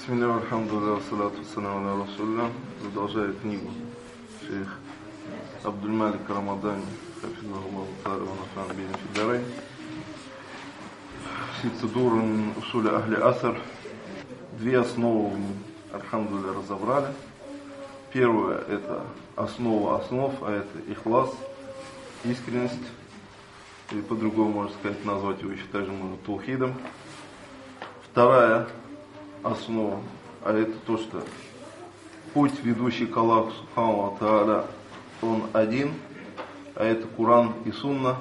Бисмилля, альхамдулилля, ассалату вассаляму аля расулилля. Продолжает книгу шейх Абдуль-Малик Рамадани, хафизахуллаху тааля ва нафа'ана бихи фид дарайн. Сицидур мин усули ахли асар. Две основы мы, альхамдулилля, разобрали. Первое — это основа основ, а это ихлас, искренность. Или по-другому можно сказать, назвать его еще также можно таухидом. Вторая основа, а это то, что путь, ведущий к Аллаху Субхану ва Тааля, он один, а это Куран и Сунна.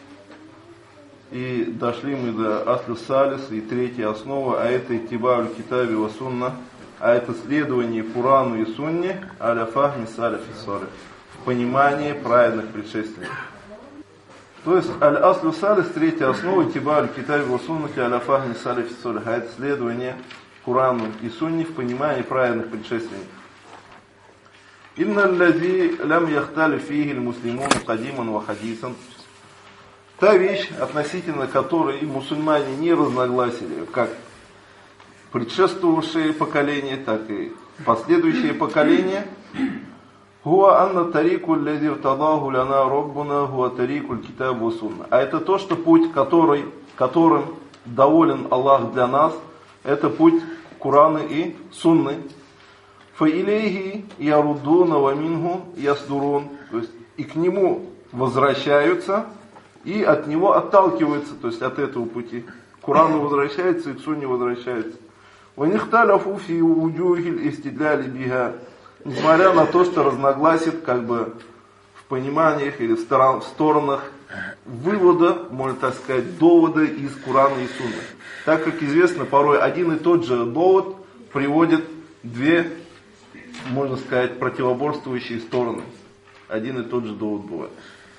И дошли мы до Асли Салис, и третья основа, а это Иттиба'уль Китаби ва Сунна, а это следование Курану и Сунне, аля фахми салифи салих, в понимании праведных предшественников. То есть, аль-аслю салис, третья основа, Иттиба'уль Китаби ва Сунна, аля фахми салифи салих, а это следование Курану и Сунне в понимании праведных предшественников. Инна аллази лям яхтали фихи муслимун кадиман ва хадисан. Та вещь, относительно которой мусульмане не разногласили, как предшествовавшие поколения, так и последующие поколения, хуа анна тарику аллази иртадаху ляна роббуна хуа тарикуль китабу ва сунна. А это то, что путь, которым доволен Аллах для нас, это путь Курана и Сунны. Фаилейхи ярудуна ва минху ясдурун. То есть и к нему возвращаются, и от него отталкиваются, то есть от этого пути. К Курану возвращаются и к Сунне возвращаются. Ванихталяфу фи уджухиль истидляли биха. Несмотря на то, что разногласит как бы в пониманиях или в сторонах вывода, можно так сказать, довода из Курана и Сунны. Так как известно, порой один и тот же довод приводит две, можно сказать, противоборствующие стороны. Один и тот же довод бывает.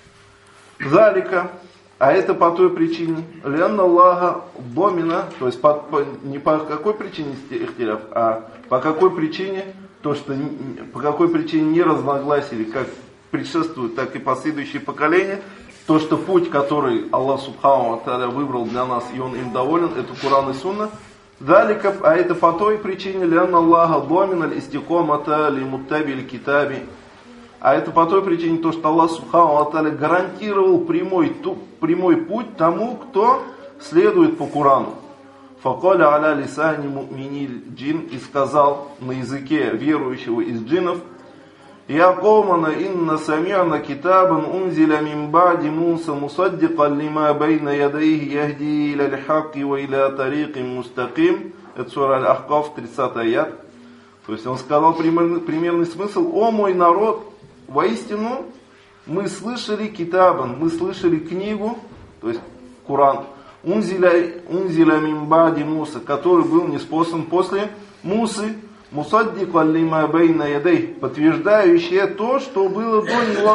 Залика, а это по той причине, лянна Аллаха домина, то есть не по какой причине ихтиляф, а по какой причине, то что по какой причине не разногласили, как предшествуют, так и последующие поколения, то что путь, который Аллах Субхану ва Тааля выбрал для нас, и он им доволен, это Куран и Сунна. Залика, а это по той причине, лянна Аллаха домина истикомата ли муттабиль китаби. А это по той причине, то, что Аллах Субхану ва Тааля гарантировал прямой путь тому, кто следует по Курану. Факаля аля лисани му'миниль джин, и сказал на языке верующего из джиннов: «Я каумана инна сами'на китабан унзиля мин ба'ди Муса мусаддикан лима байна ядайхи яхди иля лхакки ва иля тарикин мустаким». Это сура Аль-Ахкаф, 30 аят. То есть он сказал примерный смысл: «О мой народ, воистину мы слышали китабан, мы слышали книгу, то есть Куран, унзиля мин ба'ди Муса, который был ниспослан после Мусы, мусаддикан лима байна ядайхи, подтверждающее то, что было до него.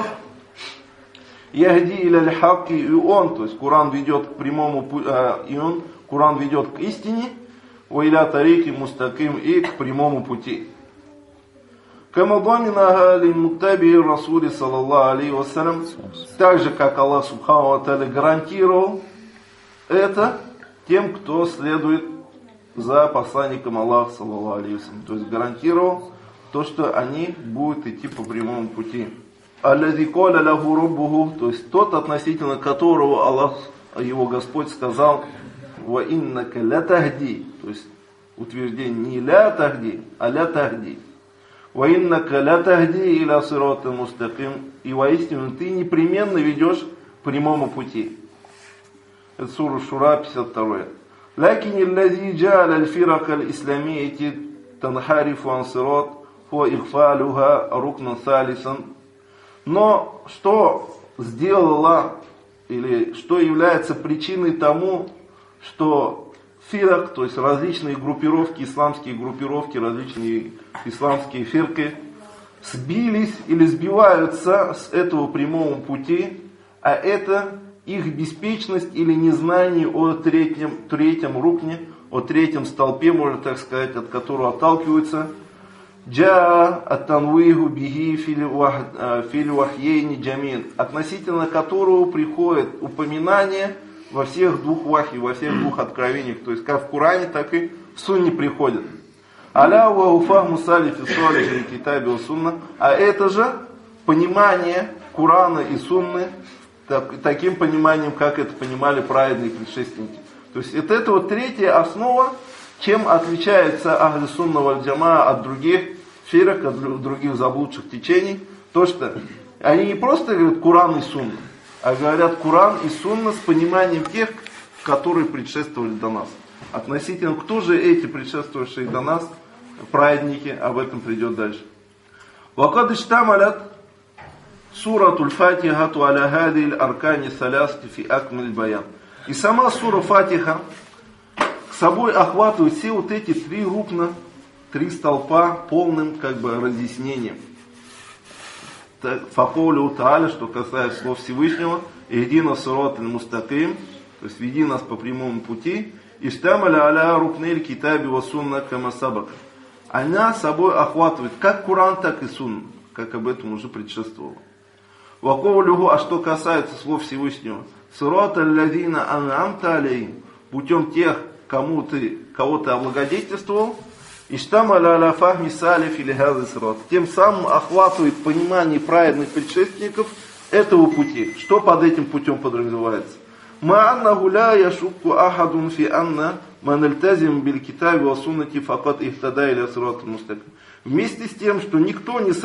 Яхди иля лхакки, и он, то есть Куран ведет к прямому, Куран ведет к истине, ва иля тарики мустаким, и к прямому пути. Камадамина ли муттаби расули саллаллаху алейхи вассалям, так же как Аллах Субхану ва Тааля гарантировал это тем, кто следует за посланником Аллаха саллаллаху алейхи вассалям, то есть гарантировал то, что они будут идти по прямому пути. Аллази каля лаху раббуху, то есть тот, относительно которого Аллах, его Господь, сказал: ва иннака ля тахди, то есть утверждение не ля тахди, а ля тахди. Ва иннака ля тахди иля сирата мустаким, и воистину ты непременно ведешь к прямому пути. Это сура Шура, 52. Лакин аллази джа'аля аль-фирак аль-исламиyyати танхарифу ан сират фа ихфалуха рукнан салисан. Но что сделала, или что является причиной тому, что фирак, то есть различные группировки, исламские группировки, различные исламские фирки сбились или сбиваются с этого прямого пути, а это их беспечность или незнание о третьем рукне, о третьем столпе, можно так сказать, от которого отталкиваются. Джа ат-танвиху бихи фил вахьейни джамин, относительно которого приходит упоминание во всех двух вахи, во всех двух откровениях, то есть как в Коране, так и в Сунне приходит. Аля ва уфахму салифи салихи китаби ва сунна. А это же понимание Корана и Сунны таким пониманием, как это понимали праведные предшественники. То есть это вот третья основа, чем отличается Ахлю Сунна валь Джамаа от других фирок, от других заблудших течений. То, что они не просто говорят Коран и Сунна, а говорят Коран и Сунна с пониманием тех, которые предшествовали до нас. Относительно, кто же эти предшествовавшие до нас праведники, об этом придет дальше. وقد اشتملت سورة الفاتحة على هذه الأركان الثلاثة في أكمل البيان. И сама сура Фатиха к собой охватывает все вот эти три рукна, три столпа полным как бы разъяснением. Факолю Тааля, что касается слов Всевышнего, «Ихдина сират аль-мустаким», то есть «Веди нас по прямому пути», «Иштамаля аля рукнель китаби ва сунна кама сабак». Она собой охватывает как Коран, так и Сунна, как об этом уже предшествовало. Ваколюху, а что касается слов Всевышнего, «Сират аль-ладина ан'амта алейхим», путем тех, кого ты облагодетельствовал, «Иштамаля аля фахми салиф или хазы сират», тем самым охватывает понимание праведных предшественников этого пути. Что под этим путем подразумевается? «Ма'анна гуля яшукку ахадун фи анна манальтазим биль китаби ва суннати факат ихтада иля сират мустаким». Вместе с тем, что никто не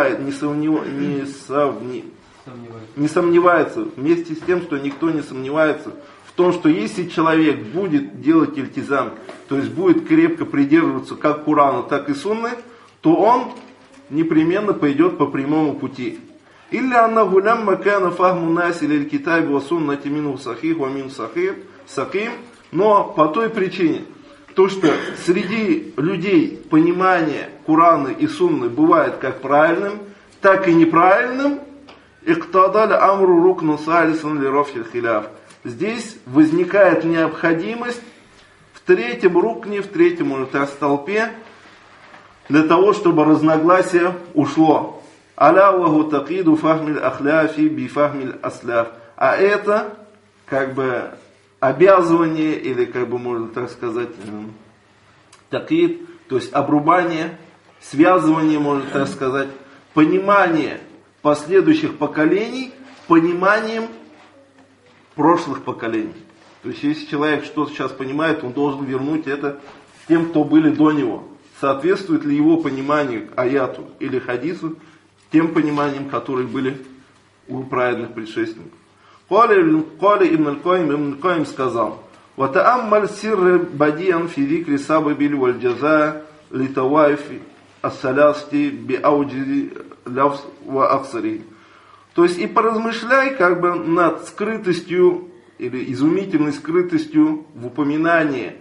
сомневается, вместе с тем, что никто не сомневается в том, что если человек будет делать ильтизам, то есть будет крепко придерживаться как Корану, так и Сунны, то он непременно пойдет по прямому пути. Или аннаху лямма кана фахму наси лиль китаби ва суннати минху сахих ва мин саким, но по той причине, то что среди людей понимание Корана и Сунны бывает как правильным, так и неправильным, иктадаль амру рукну салисан ли рофиль хиляф. Здесь возникает необходимость в третьем рукне, в третьем столпе, для того, чтобы разногласие ушло. Аля ваху такиду фахмиль ахляфи би фахмиль асляф. А это как бы обязывание, или как бы можно так сказать, такид, то есть обрубание, связывание, можно так сказать, понимание последующих поколений пониманием прошлых поколений. То есть если человек что-то сейчас понимает, он должен вернуть это тем, кто были до него. Соответствует ли его пониманию аяту или хадису тем пониманиям, которые были у праведных предшественников. Кали Ибн Аль-Каим сказал: «Ватааммаль сирр бадиян фи зикри сабабиль валь джаза литавайфи ассалясти би ауджизи лавс ва аксари». То есть и поразмышляй как бы над скрытостью или изумительной скрытостью в упоминании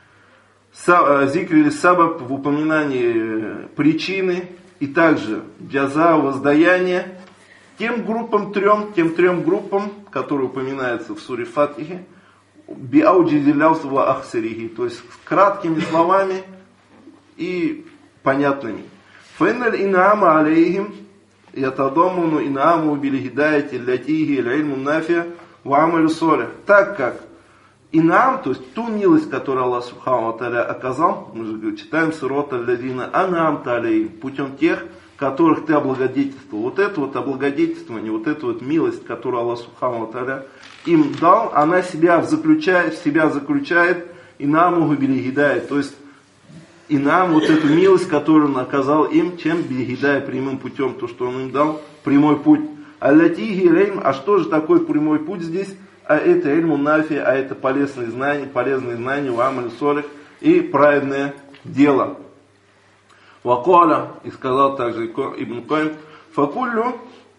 зикри сабаб, в упоминании причины, и также джаза, воздаяние, тем трем группам, которые упоминаются в суре Фатихе, би ауджизи лавс ва аксари, то есть краткими словами и понятными. Фэнналь ин'ама алейхим ятадаммуну ин'аму бил хидаяти латихи аль-илму нафия ва амалю солих. Так как ин'ам, то есть ту милость, которую Аллах Субхану ва Тааля оказал, мы же читаем сурат аль-ладина ан'амта алейхим, путем тех, которых ты облагодетельствовал. Вот это вот облагодетельствование, вот эта вот милость, которую Аллах Субхану ва Тааля им дал, она в себя заключает ин'аму бил хидаяти, то есть и нам вот эту милость, которую он оказал им, чем бигидай, прямым путем, то, что он им дал, прямой путь. Аллатихи рейм, а что же такое прямой путь здесь? А это эльму нафи, а это полезные знания, вамаль солих и праведное дело. Вакаля, и сказал также Ибн Каим, факуллю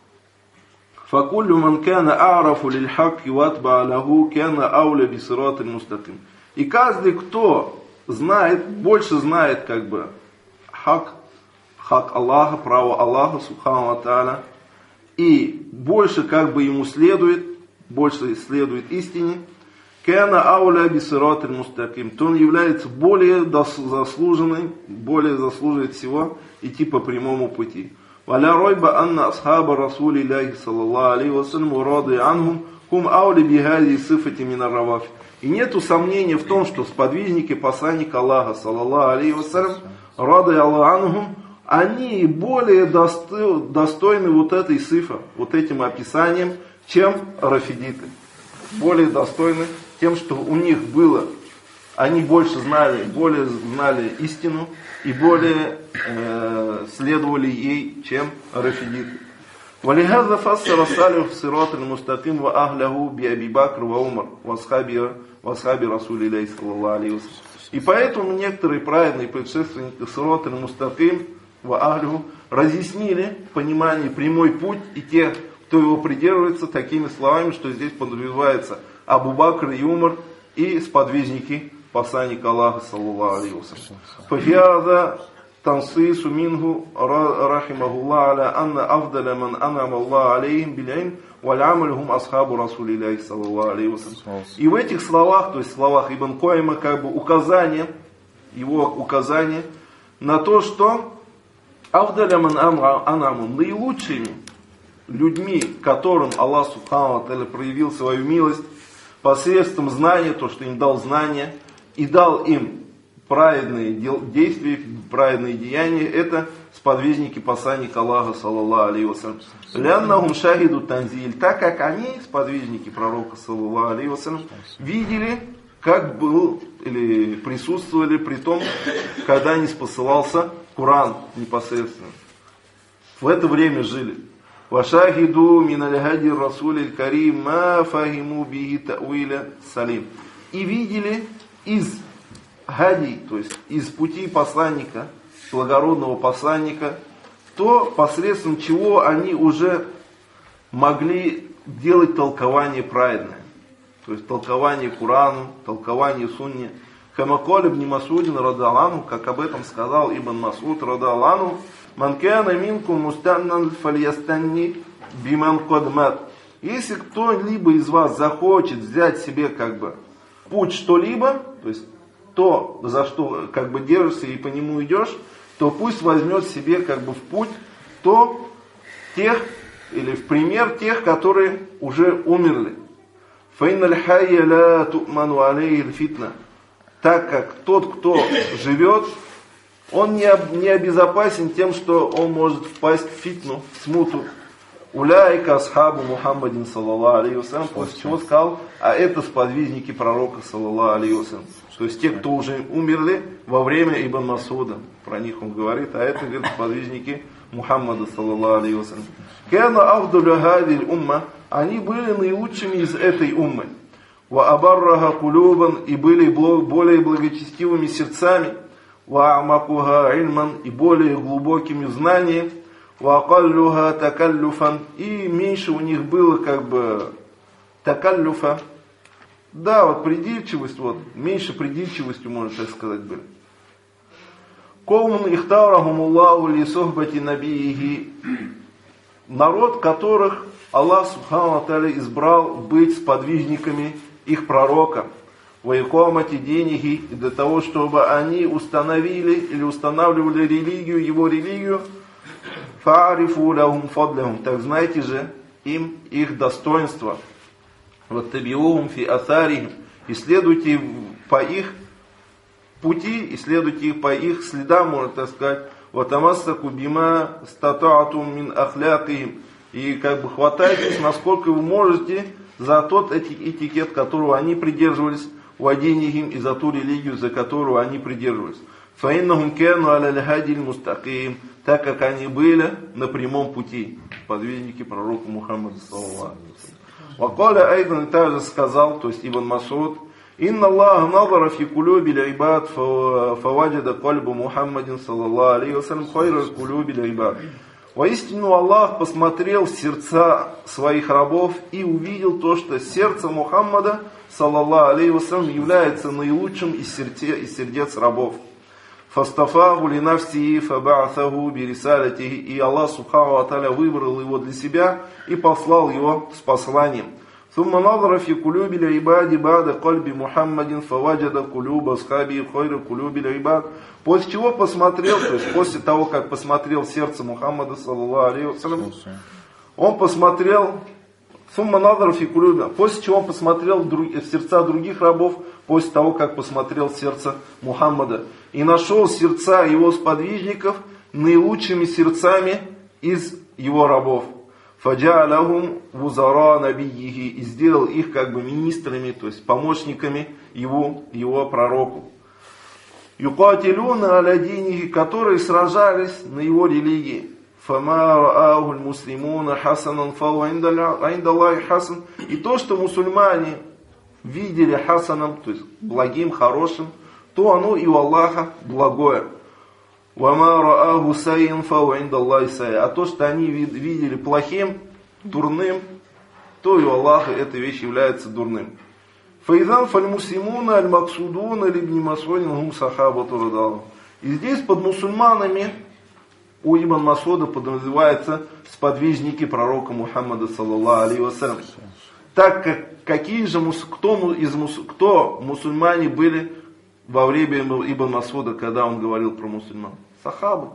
ман кана а'рафу лиль хакки ватба алаху кана ауля бисират аль-мустаким. И каждый, кто больше знает как бы хак Аллаха, право Аллаха, Субхану ва Тааля, и больше как бы ему больше следует истине, кана ауля бисират аль-мустаким, то он является более заслуживает всего идти по прямому пути. Валя ройба анна асхаба расулиллахи саллаллаху алейхи ва саллям ва ради анхум хум аули бихади сифати мин ар-равафи. И нету сомнения в том, что сподвижники посланника Аллаха, саллаллаху алейхи вассалям, рады Аллаху, они более достойны вот этой сифа, вот этим описанием, чем рафидиты. Более достойны тем, что у них было, они больше знали, более знали истину и более следовали ей, чем рафидиты. ولهذا فسر السلف صراط المستقيم وأهله بأبي بكر وعمر وأصحاب رسول الله صلى الله عليه وسلم. И поэтому некоторые праведные предшественники صراط المستقيم وأهله разъяснили понимание прямой путь и тех, кто его придерживается, такими словами, что здесь подразумевается Абу Бакр и Умар и сподвижники посланника Аллаха саллаллаху алейхи вассалям. تنصيص منه رحمه الله على أن أفضل من أنعم الله عليهم بالعلم والعمل هم أصحاب رسول الله صلى الله عليه وسلم. И в этих словах, то есть в словах Ибн Койма, как бы указание, его указание на то, что أفضل من أنعم, наилучшими людьми, которым Аллах Субхану ва Тааля проявил свою милость посредством знания, то, что им дал знания и дал им праведные действия, праведные деяния, это сподвижники посланника Аллаха, саллаллаху алейхи вассалям. Ляннахум шахиду танзиль, так как они, сподвижники пророка, саллаллаху алейхи вассалям, видели, как был, или присутствовали при том, когда не спосылался Коран непосредственно. В это время жили. Вашахиду миналь-хади расулиль карим ма фахиму бихи та'уиля салим. И видели из хади, то есть из пути посланника, благородного посланника, то посредством чего они уже могли делать толкование праведное. То есть толкование Корану, толкование Сунне. Хамаколь ибн Масудин радалану, как об этом сказал Ибн Масуд радалану, «Ман кана минкум мустаннан фальястанни биман кодмат». Если кто-либо из вас захочет взять себе как бы путь что-либо, то есть то, за что как бы держишься и по нему идешь, то пусть возьмет себе как бы в путь то тех, или в пример тех, которые уже умерли. «Файналь хайя ла ту'ману алейхи фитна». Так как тот, кто живет, он не обезопасен тем, что он может впасть в фитну, в смуту. Уляйка асхабу Мухаммадин саллаллаху алейхи вассалям, после чего сказал, а это сподвижники пророка саллаллаху алейхи вассалям. То есть те, кто уже умерли во время Ибн Масуда, про них он говорит, а это, говорит, сподвижники Мухаммада саллаллаху алейхи вассалям. Кана афдулю хадиль умма, они были наилучшими из этой уммы. Ва абарраха кулюбан, и были более благочестивыми сердцами. Ва амакуха ильман, и более глубокими в знании. Ва акаллюха такаллюфан, и меньше у них было как бы такаллюфа. Да, вот придирчивость, вот, меньше придирчивостью, можно так сказать, были. Каумун ихтарахумуллаху ли сухбати набиихи, народ, которых Аллах Субхану ва Тааля избрал быть сподвижниками их пророка, ваикомати деньги, и для того, чтобы они установили или устанавливали религию, его религию, фаарифу лахум фадлахум, так знаете же им их достоинство. Ваттабиухум фи асарихим, исследуйте по их пути, исследуйте их по их следам, можно так сказать. Ватамассаку бима статаатум мин ахлякихим, и как бы хватайтесь, насколько вы можете, за тот этикет, которого они придерживались, вадинихим, и за ту религию, за которую они придерживались. Фаиннахум кану аля хадиль мустаким, так как они были на прямом пути, подвижники пророка Мухаммада саллаллаху алейхи вассалям. Вакаля айдан, также сказал, то есть Ибн Масуд, «Инна Аллах назара фи кулюби л'ибад фаваджада кальбу Мухаммадин саллаллаху алейхи вассалям хайра кулюби л'ибад». Воистину Аллах посмотрел в сердца своих рабов и увидел то, что сердце Мухаммада саллаллаху алейхи вассалям является наилучшим из сердец рабов. Фастафаху линавсии фаба'атаху бирисалятихи, и Аллах Субхану ва Тааля выбрал его для себя и послал его с посланием. Сумма назара фи кулюби л'ибади бада кальби Мухаммадин фаваджада кулюба асхаби хайра кулюби л'ибад. После чего посмотрел, то есть после того, как посмотрел сердце Мухаммада саллаллаху алейхи вассалям, он посмотрел Сумма назар фи кулюбина. После чего он посмотрел в сердца других рабов, после того, как посмотрел в сердце Мухаммада. И нашел сердца его сподвижников наилучшими сердцами из его рабов. Фаджа'алахум вузара набийихи. И сделал их как бы министрами, то есть помощниками его пророку. Юкатилюна аля динихи, которые сражались на его религии. Фама раахуль муслимуна хасанан фау индаллахи хасан. И то, что мусульмане видели хасаном, то есть благим, хорошим, то оно и у Аллаха благое. Вама рааху сайин фау индаллахи сайя. А то, что они видели плохим, дурным, то и у Аллаха эта вещь является дурным. Фаизан фаль-муслимуна аль-максудуна либни масудин гум сахабату радаллаху. И здесь под мусульманами у Ибн Масуда подразумеваются сподвижники пророка Мухаммада саллаллаху алейхи вассалям. Так как кто мусульмане были во время Ибн Масуда, когда он говорил про мусульман? Сахабы.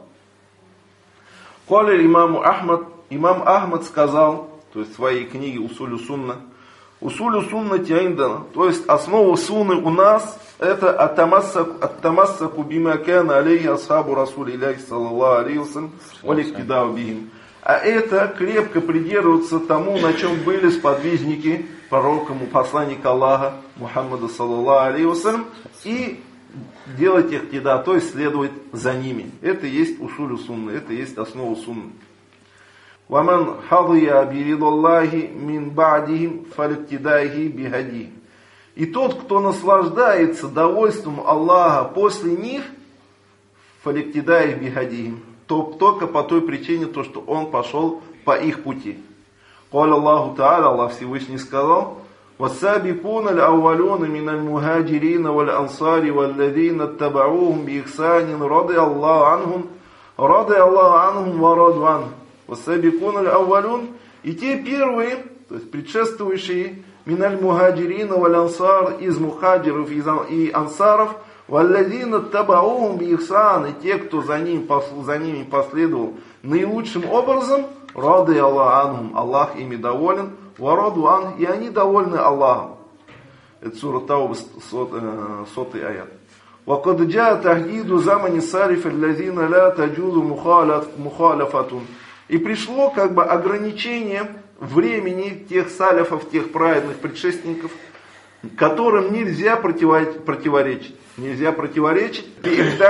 Коли имам Ахмад сказал, то есть в своей книге Усулю Сунна, Усулю Сунна тиайндана, то есть основа сунны у нас, это ат-тамассаку бима кана алейхи асхабу расулиллахи саллаллаху алейхи вассалям валиктидау бихим. А это крепко придерживаться тому, на чем были сподвижники пророка, посланника Аллаха Мухаммада саллаллаху алейхи вассалям, и делать их кида, то есть следовать за ними. Это есть усулю сунны, это есть основа сунны. وَمَنْ حَضِيَ بِرِضَ اللَّهِ مِنْ بَعْدِهِمْ فَلِقْتِدَائِهِ بِهَدِيهِ. И тот, кто наслаждается довольством Аллаха после них, فَلِقْتِدَائِهِ بِهَدِيهِمْ, то только по той причине, то, что он пошел по их пути. قال الله تعالى, Аллах Всевышний сказал, وَالسَّابِقُونَ الْأَوَّلُونَ مِنَ الْمُهَاجِرِينَ وَالْأَنصَارِ وَالَّذِينَ اتَّبَعُوهُمْ بِإِحْسَانٍ رَضِيَ اللَّهُ عَنْهُمْ وَرَضُوا عَنْهُ. وَالسَّابِقُونَ الْأَوَّلُونَ, и те первые, то есть предшествующие, миналь мухаджирина валь ансар, из мухаджиров и ансаров, валлазина табаухум би ихсан, и те, кто за ними последовал наилучшим образом, рады Аллах анхум, Аллах ими доволен, вараду ан, и они довольны Аллахом. Это сура Тауба, 100-й аят. وَقَدْ جَاءَ تَحْدِيدُ زَمَنِ السَّالِفِ الَّذِينَ لَا تَجُوزُ مُخَالَفَةٌ. И пришло как бы ограничение времени тех салифов, тех праведных предшественников, которым нельзя противоречить. Нельзя противоречить. То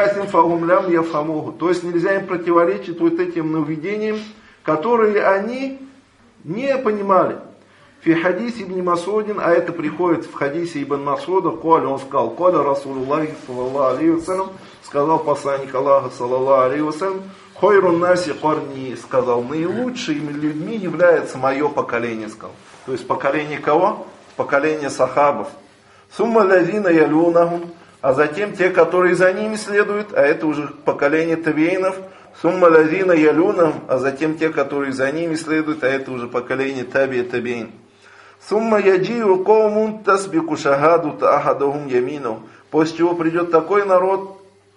есть нельзя им противоречить вот этим нововведениям, которые они не понимали. Фи хадисе ибн Масудин, а это приходит в хадисе ибн Масуда, он сказал, коля Расулуллахи саллаллаху алейхи вассалям, сказал посланник Аллаха саллаллаху алейхи вассалям, хойрун наси корни, сказал, наилучшими людьми является мое поколение, сказал. То есть поколение кого? Поколение сахабов. Сумма лазина ялюнахум, а затем те, которые за ними следуют, а это уже поколение табиинов. Сумма лазина ялюнахум, а затем те, которые за ними следуют, а это уже поколение табиин. Сумма яджиу коумун тасбику шахаду таахадахум ямину. После чего придет такой народ,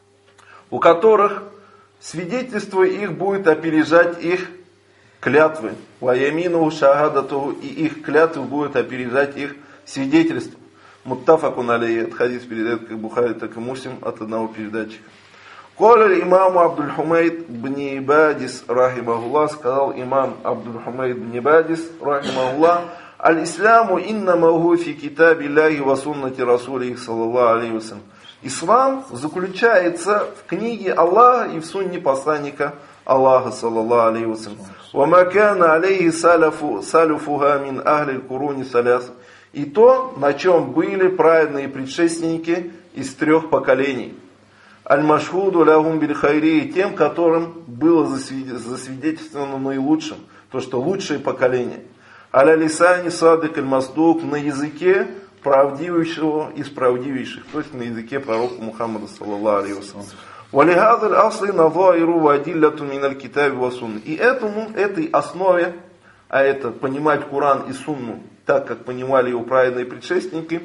у которых свидетельство их будет опережать их клятвы. Ва ямину шахадату, и их клятвы будут опережать их свидетельство. Муттафакун алейхи, этот хадис передает как Бухари, так и Муслим от одного передатчика. Коля имаму Абдуль-Хумейд бни Бадис рахимахуллах, сказал имам Абдуль-Хумейд бни Бадис рахимахуллах, аль-исламу иннама ху фи китаби Аллахи ва суннати расулихи саллаллаху алейхи вассалям. Ислам заключается в книге Аллаха и в сунне посланника Аллаха саллаллаху алейхи вассалям. Ва ма кана алейхи салафуха мин ахли аль-куруни саляс. И то, на чем были праведные предшественники из 3 поколений. Аль-машхуду лягум биль-хайри, тем, которым было засвидетельствовано наилучшим, то, что лучшее поколение. Аля-лисани садык аль-маздук, на языке правдивейшего из правдивейших, то есть на языке пророка Мухаммада саллаллаху алейхи вассалям. Валихазаль асли назаиру вадилляту миналь китаби ва сунны. И этой основе, а это понимать Коран и Сунну, так как понимали его праведные предшественники,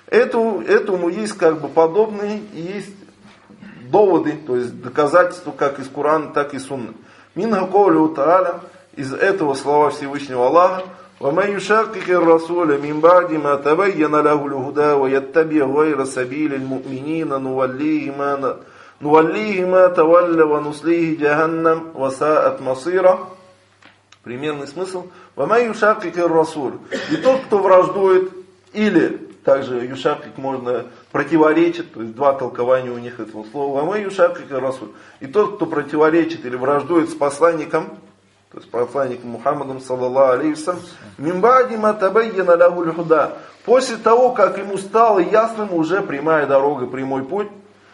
этому есть как бы подобные и есть доводы, то есть доказательства как из Корана, так и Сунны. Минха ковлю тааля, из этого слова Всевышнего Аллаха, وَمَنْ يُشَاقِقِ الرَّسُولَ مِنْ بَعْدِ مَا تَبَيَّنَ لَهُ الْهُدَى وَيَتَّبِعْ غَيْرَ سَبِيلِ الْمُؤْمِنِينَ نُوَلِّيهِ مَا تَوَلَّى وَنُصْلِيهِ جَهَنَّمَ وَسَاءَتْ مَصِيرًا. Примерный смысл. وَمَنْ يُشَاقِقِ الرَّسُولَ. И тот, кто враждует, или также юшакик можно противоречит, то есть два толкования у них этого слова. وَمَنْ يُشَاقِقِ الرَّسُولَ. И тот, кто противоречит или враждует с посланником, то есть посланником Мухаммадом саллаллаху алейхи вассалям, мин ба'ди ма табайяна лаху аль-худа, после того, как ему стало ясным уже прямая дорога, прямой путь,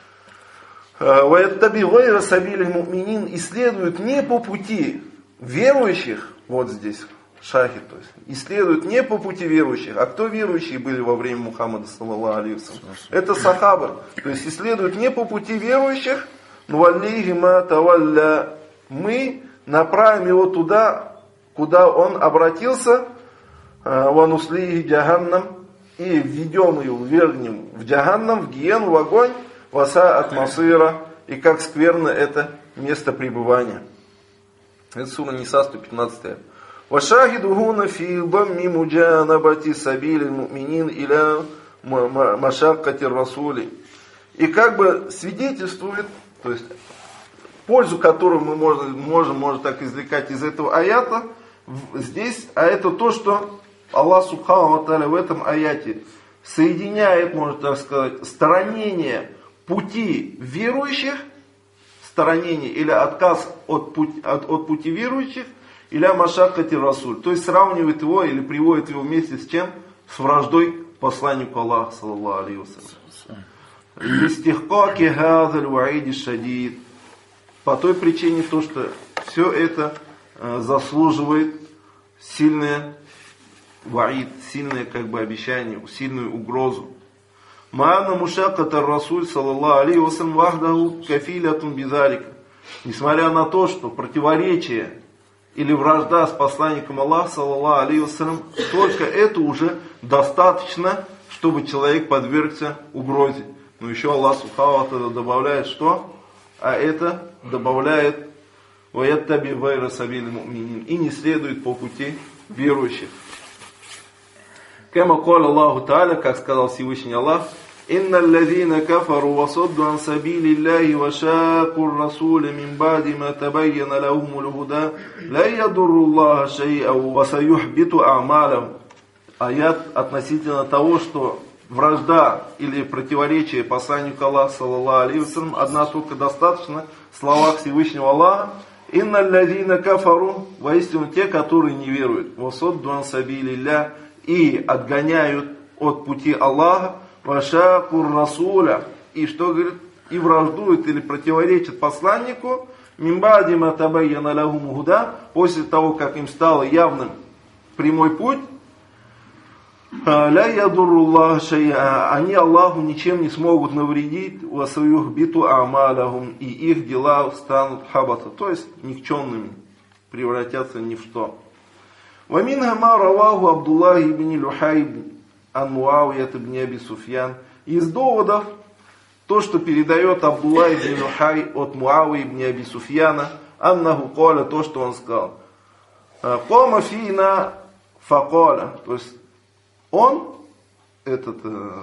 ва яттаби гайра сабили му'минин, и следует не по пути верующих, вот здесь шахид, то есть, и следует не по пути верующих, а кто верующие были во время Мухаммада саллаллаху алейхи вассалям? Это сахабы, то есть, и следует не по пути верующих, нуаллихи ма тавалля, мы направим его туда, куда он обратился, вануслихи джаханнам, и введем его, ввергнем в джаханнам, в гиену, в огонь, васа от масыра, и как скверно это место пребывания. Это сура Ниса, 115. Вашахиду гуна фи дамми муджанабати сабили му'минин иля машаккати расули. И как бы свидетельствует, то есть пользу, которую мы можем так извлекать из этого аята, здесь, а это то, что Аллах Субхану ва Тааля в этом аяте соединяет, можно так сказать, сторонение пути верующих, сторонение или отказ от пути верующих, или машаккати расуль, то есть сравнивает его или приводит его вместе с чем? С враждой посланнику Аллаха, саллаллаху алейхи вассалям. Листихкаки хазаль ваиди шадид. По той причине, то, что все это заслуживает сильное ваид, сильное как бы обещание, сильную угрозу. Ма'анна мушакката расуль саллаллаху алейхи вассалям вахдаху кафилятун бизалика. Несмотря на то, что противоречие или вражда с посланником Аллаха саллаллаху алейхи вассалям, только это уже достаточно, чтобы человек подвергся угрозе. Но еще Аллах Субхану ва Тааля добавляет, что? А это добавляет «Ваяттаби гайра сабили му'минин» и не следует по пути верующих. Кама каля Аллаху Тааля, как сказал Всевышний Аллах, «Инна аллазина кафару ва садду ан сабили Аллахи ва шаку расуля мин ба'ди ма табайяна лахумул худа ла ядурру Аллаха шай'ан ва саюхбиту а'малахум». Аят относительно того, что вражда или противоречие посланнику Аллаха саллаллаху алейхи вассалям одна только достаточно в словах Всевышнего Аллаха. Инна аллазина кафару, воистину те, которые не веруют, васадду ан сабилилля, и отгоняют от пути Аллаха, вашакур расуля, и что говорит, и враждуют или противоречат посланнику, мимбади ма табайяна лахумул худа, после того, как им стало явным прямой путь, ля ядурруллаха шай'а, они Аллаху ничем не смогут навредить, ва саюхбиту а'малахум, и их дела станут хабата, то есть никчемными, превратятся ни в что. Ва минха ма раваху Абдуллах ибн Люхай ан Муавият ибн Аби Суфьян. Из доводов то, что передает Абдуллах ибн Люхай от Муави ибн Аби Суфьяна, аннаху каля, то, что он сказал. Кама фина факаля, то есть он, этот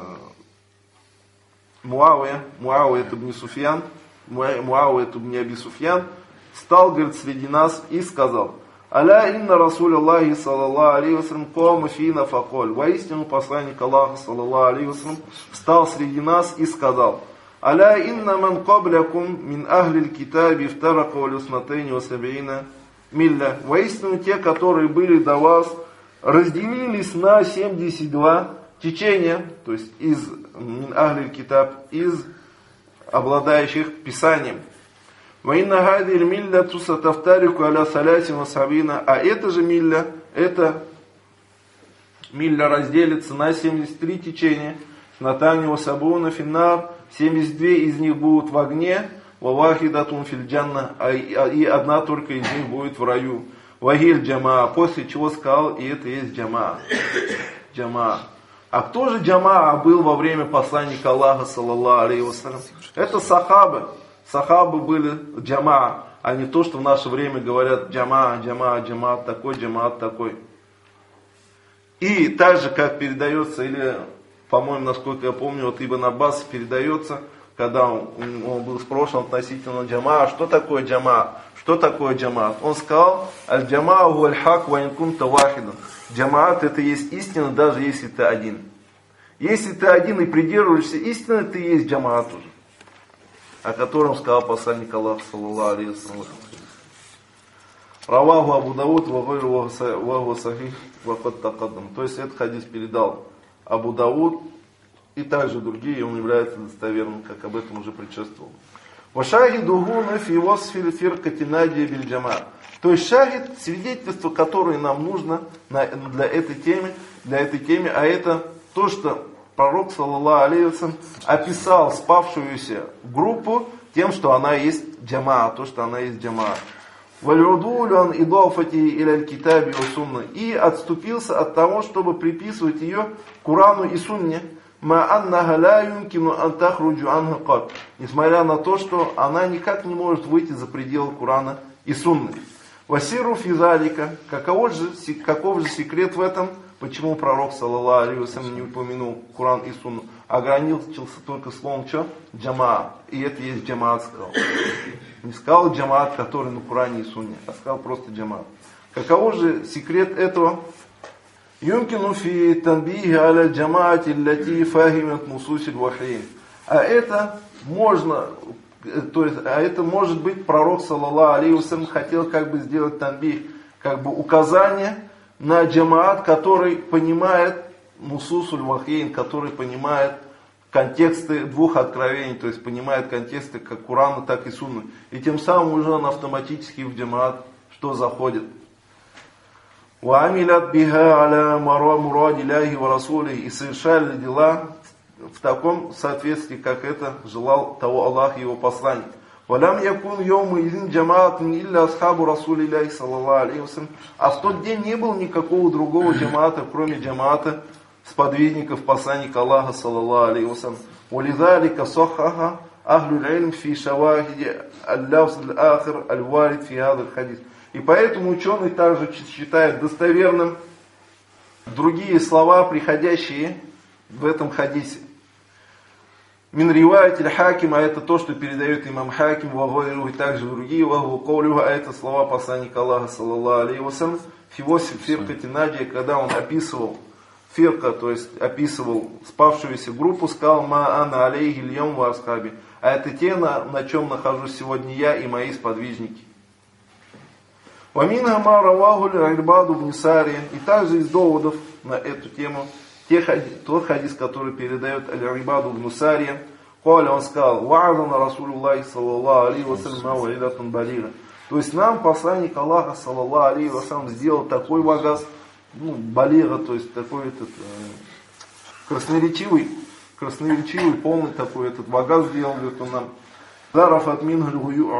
Муавия ибн Суфьян, Муавия ибн Аби Суфьян, стал, говорит, среди нас и сказал: «Аля инна Расуль Аллахи саллаллаху алейхи вассалям кама фина факаль». Воистину посланник Аллаха саллаллаху алейхи вассалям встал среди нас и сказал: «Аля инна ман каблякум мин ахлиль китаби втарака валюснатейни васабиина милля». Воистину те, которые были до вас, разделились на 72 течения, то есть из мин ахлиль китаб, из обладающих Писанием. Ваинна хадиль милля тусатафтарику аля саляси васабина, а эта же милля, эта милля разделится на 73 течения, натани васабуна финнар, 72 из них будут в огне, вавахидатун фильджанна, и одна только из них будет в раю. Вагиль джамаа, после чего сказал, и это есть джамаа. Джамаа. А кто же джамаа был во время посланника Аллаха саллаллаху алейхи вассалям? Это сахабы. Сахабы были джамаа, а не то, что в наше время говорят джамаа такой, джамаат такой. И так же, как передается, или, по-моему, насколько я помню, вот Ибн Аббас передается, когда он был спрошен относительно джама, что такое джама, что такое джамаат. Он сказал, аль-джамаа гу аль-хак ва ин кунта вахидан. Джамаат это есть истина, даже если ты один. Если ты один и придерживаешься истины, ты есть джамаат уже. О котором сказал посланник Аллаха, саллаллаху алейхи ва саллям. Раваху Абу Дауд ва гайру ва сахих ва кад такаддам. То есть этот хадис передал Абу Дауд и также другие, он является достоверным, как об этом уже предшествовало. Ва шахидуху нафи васфи фиркати надия биль джамаа. То есть шахид, свидетельство, которое нам нужно для этой темы, а это то, что пророк, саллаллаху алейхи ва саллям, описал спавшуюся группу тем, что она есть джамаа, то, что она есть джамаа. Валюдулян и дофати иля китаби ва сунна. И отступился от того, чтобы приписывать ее Корану и Сунне. Несмотря на то, что она никак не может выйти за пределы Корана и Сунны. Васиру физалика. Каков же секрет в этом? Почему пророк, саллаллаху алейхи ва саллям, не упомянул Коран и Сунну, а ограничился только словом что? Джамаа. И это есть джамаат, сказал. Не сказал джамаат, который на Коране и Сунне, а сказал просто джамаат. Каков же секрет этого? Юмкину фи танбихи аля джамаати лати фахимат мусусиль вахи. А это может быть, пророк, саллаллаху алейхи ва саллям, хотел как бы сделать танбих, как бы указание на джамаат, который понимает мусусуль вахейн, который понимает контексты двух откровений, то есть понимает контексты как Корана, так и Сунны. И тем самым уже он автоматически в джамаат что заходит. وَعَمِلَتْ بِهَا عَلَى مُرَادِ اللَّهِ وَرَسُولِهِ. И совершали дела в таком соответствии, как это желал того Аллах и его посланник. وَلَمْ يَكُنْ يَوْمَئِذٍ جَمَاعَةٌ إِلَّا أَصْحَابُ رَسُولِ اللَّهِ صَلَّى اللَّهُ عَلَيْهِ وَسَلَّمَ. А в тот день не было никакого другого джамаата, кроме джамаата сподвижников посланника Аллаха, саллаллаху алейхи ва саллям. وَلِذَلِكَ صَحَّحَ أَهْلُ الْعِلْمِ فِي شَوَاهِدِ اللَّفْظِ الْآخِرِ الْوَارِدِ فِي هَذَا الْحَدِيثِ. И поэтому ученый также считает достоверным другие слова, приходящие в этом хадисе. Мин риваят аль-хаким, а это то, что передает имам Хаким, и также другие, а это слова посланника Аллаха, саллаллаху алейхи ва саллям, фивосиф фиркати надия, когда он описывал фирка, то есть описывал спавшуюся группу, сказал ма ана алейхи льям ва асхаби. А это те, на чем нахожусь сегодня я и мои сподвижники. Ваминха ма раваху аль-Ирбаду бн Сария. И также из доводов на эту тему тот хадис, который передает аль-Ирбаду бн Сария. Он сказал: «Ва'азана Расулуллахи саллаллаху алейхи ва саллям ва'идатун балига». То есть нам посланник Аллаха, саллаллаху алейхи ва саллям, сделал такой вагаз, балига, то есть такой красноречивый, полный такой вагаз сделал нам. Зарафат минхуль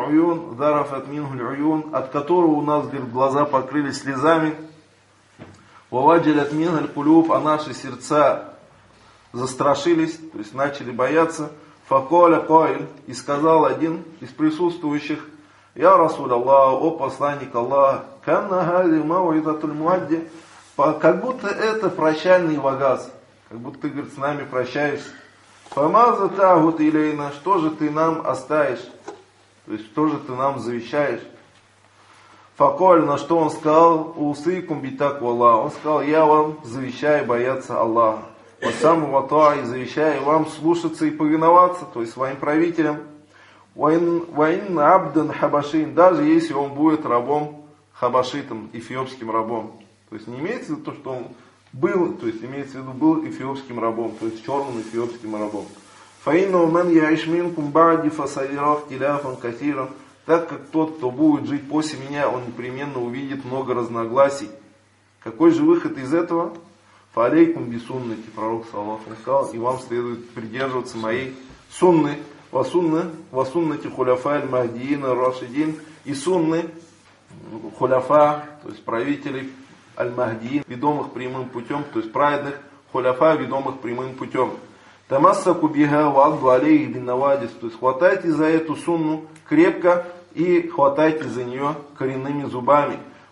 уюн, от которого у нас, говорит, глаза покрылись слезами. Ваваджалят минхуль кулюб, а наши сердца застрашились, то есть начали бояться. Факоля койль, и сказал один из присутствующих: «Я Расуль Аллах, о посланник Аллаха, канна хази мауидатуль муадди». Как будто это прощальный вагаз, как будто ты, говорит, с нами прощаешься. Фамаза тагут илейна, что же ты нам оставишь? То есть, что же ты нам завещаешь? Факоль, на что он сказал: усыкум битакву Аллах. Он сказал: я вам завещаю бояться Аллаха. Васаму ватуа, и завещаю вам слушаться и повиноваться, то есть своим правителям. Ваин абдан хабашин, даже если он будет рабом хабашитом, эфиопским рабом. То есть не имеется в виду то, что он был, то есть имеется в виду был эфиопским рабом, то есть черным эфиопским рабом. Фаинну ман яишминкум ба'ди фасавирах тиляфан катиран. Так как тот, кто будет жить после меня, он непременно увидит много разногласий. Какой же выход из этого? Фалейкум бисуннати, пророк саллаллаху алейхи ва саллям, и вам следует придерживаться моей сунны. Васуннати хуляфа аль-махдиина рашидин, и сунны хуляфа, то есть правителей аль-махдиин, ведомых прямым путем, то есть праведных хуляфа, ведомых прямым путем. Тамассаку биха вадду алейхи бин навадис, то есть хватайте за эту сунну крепко и хватайте за нее коренными зубами.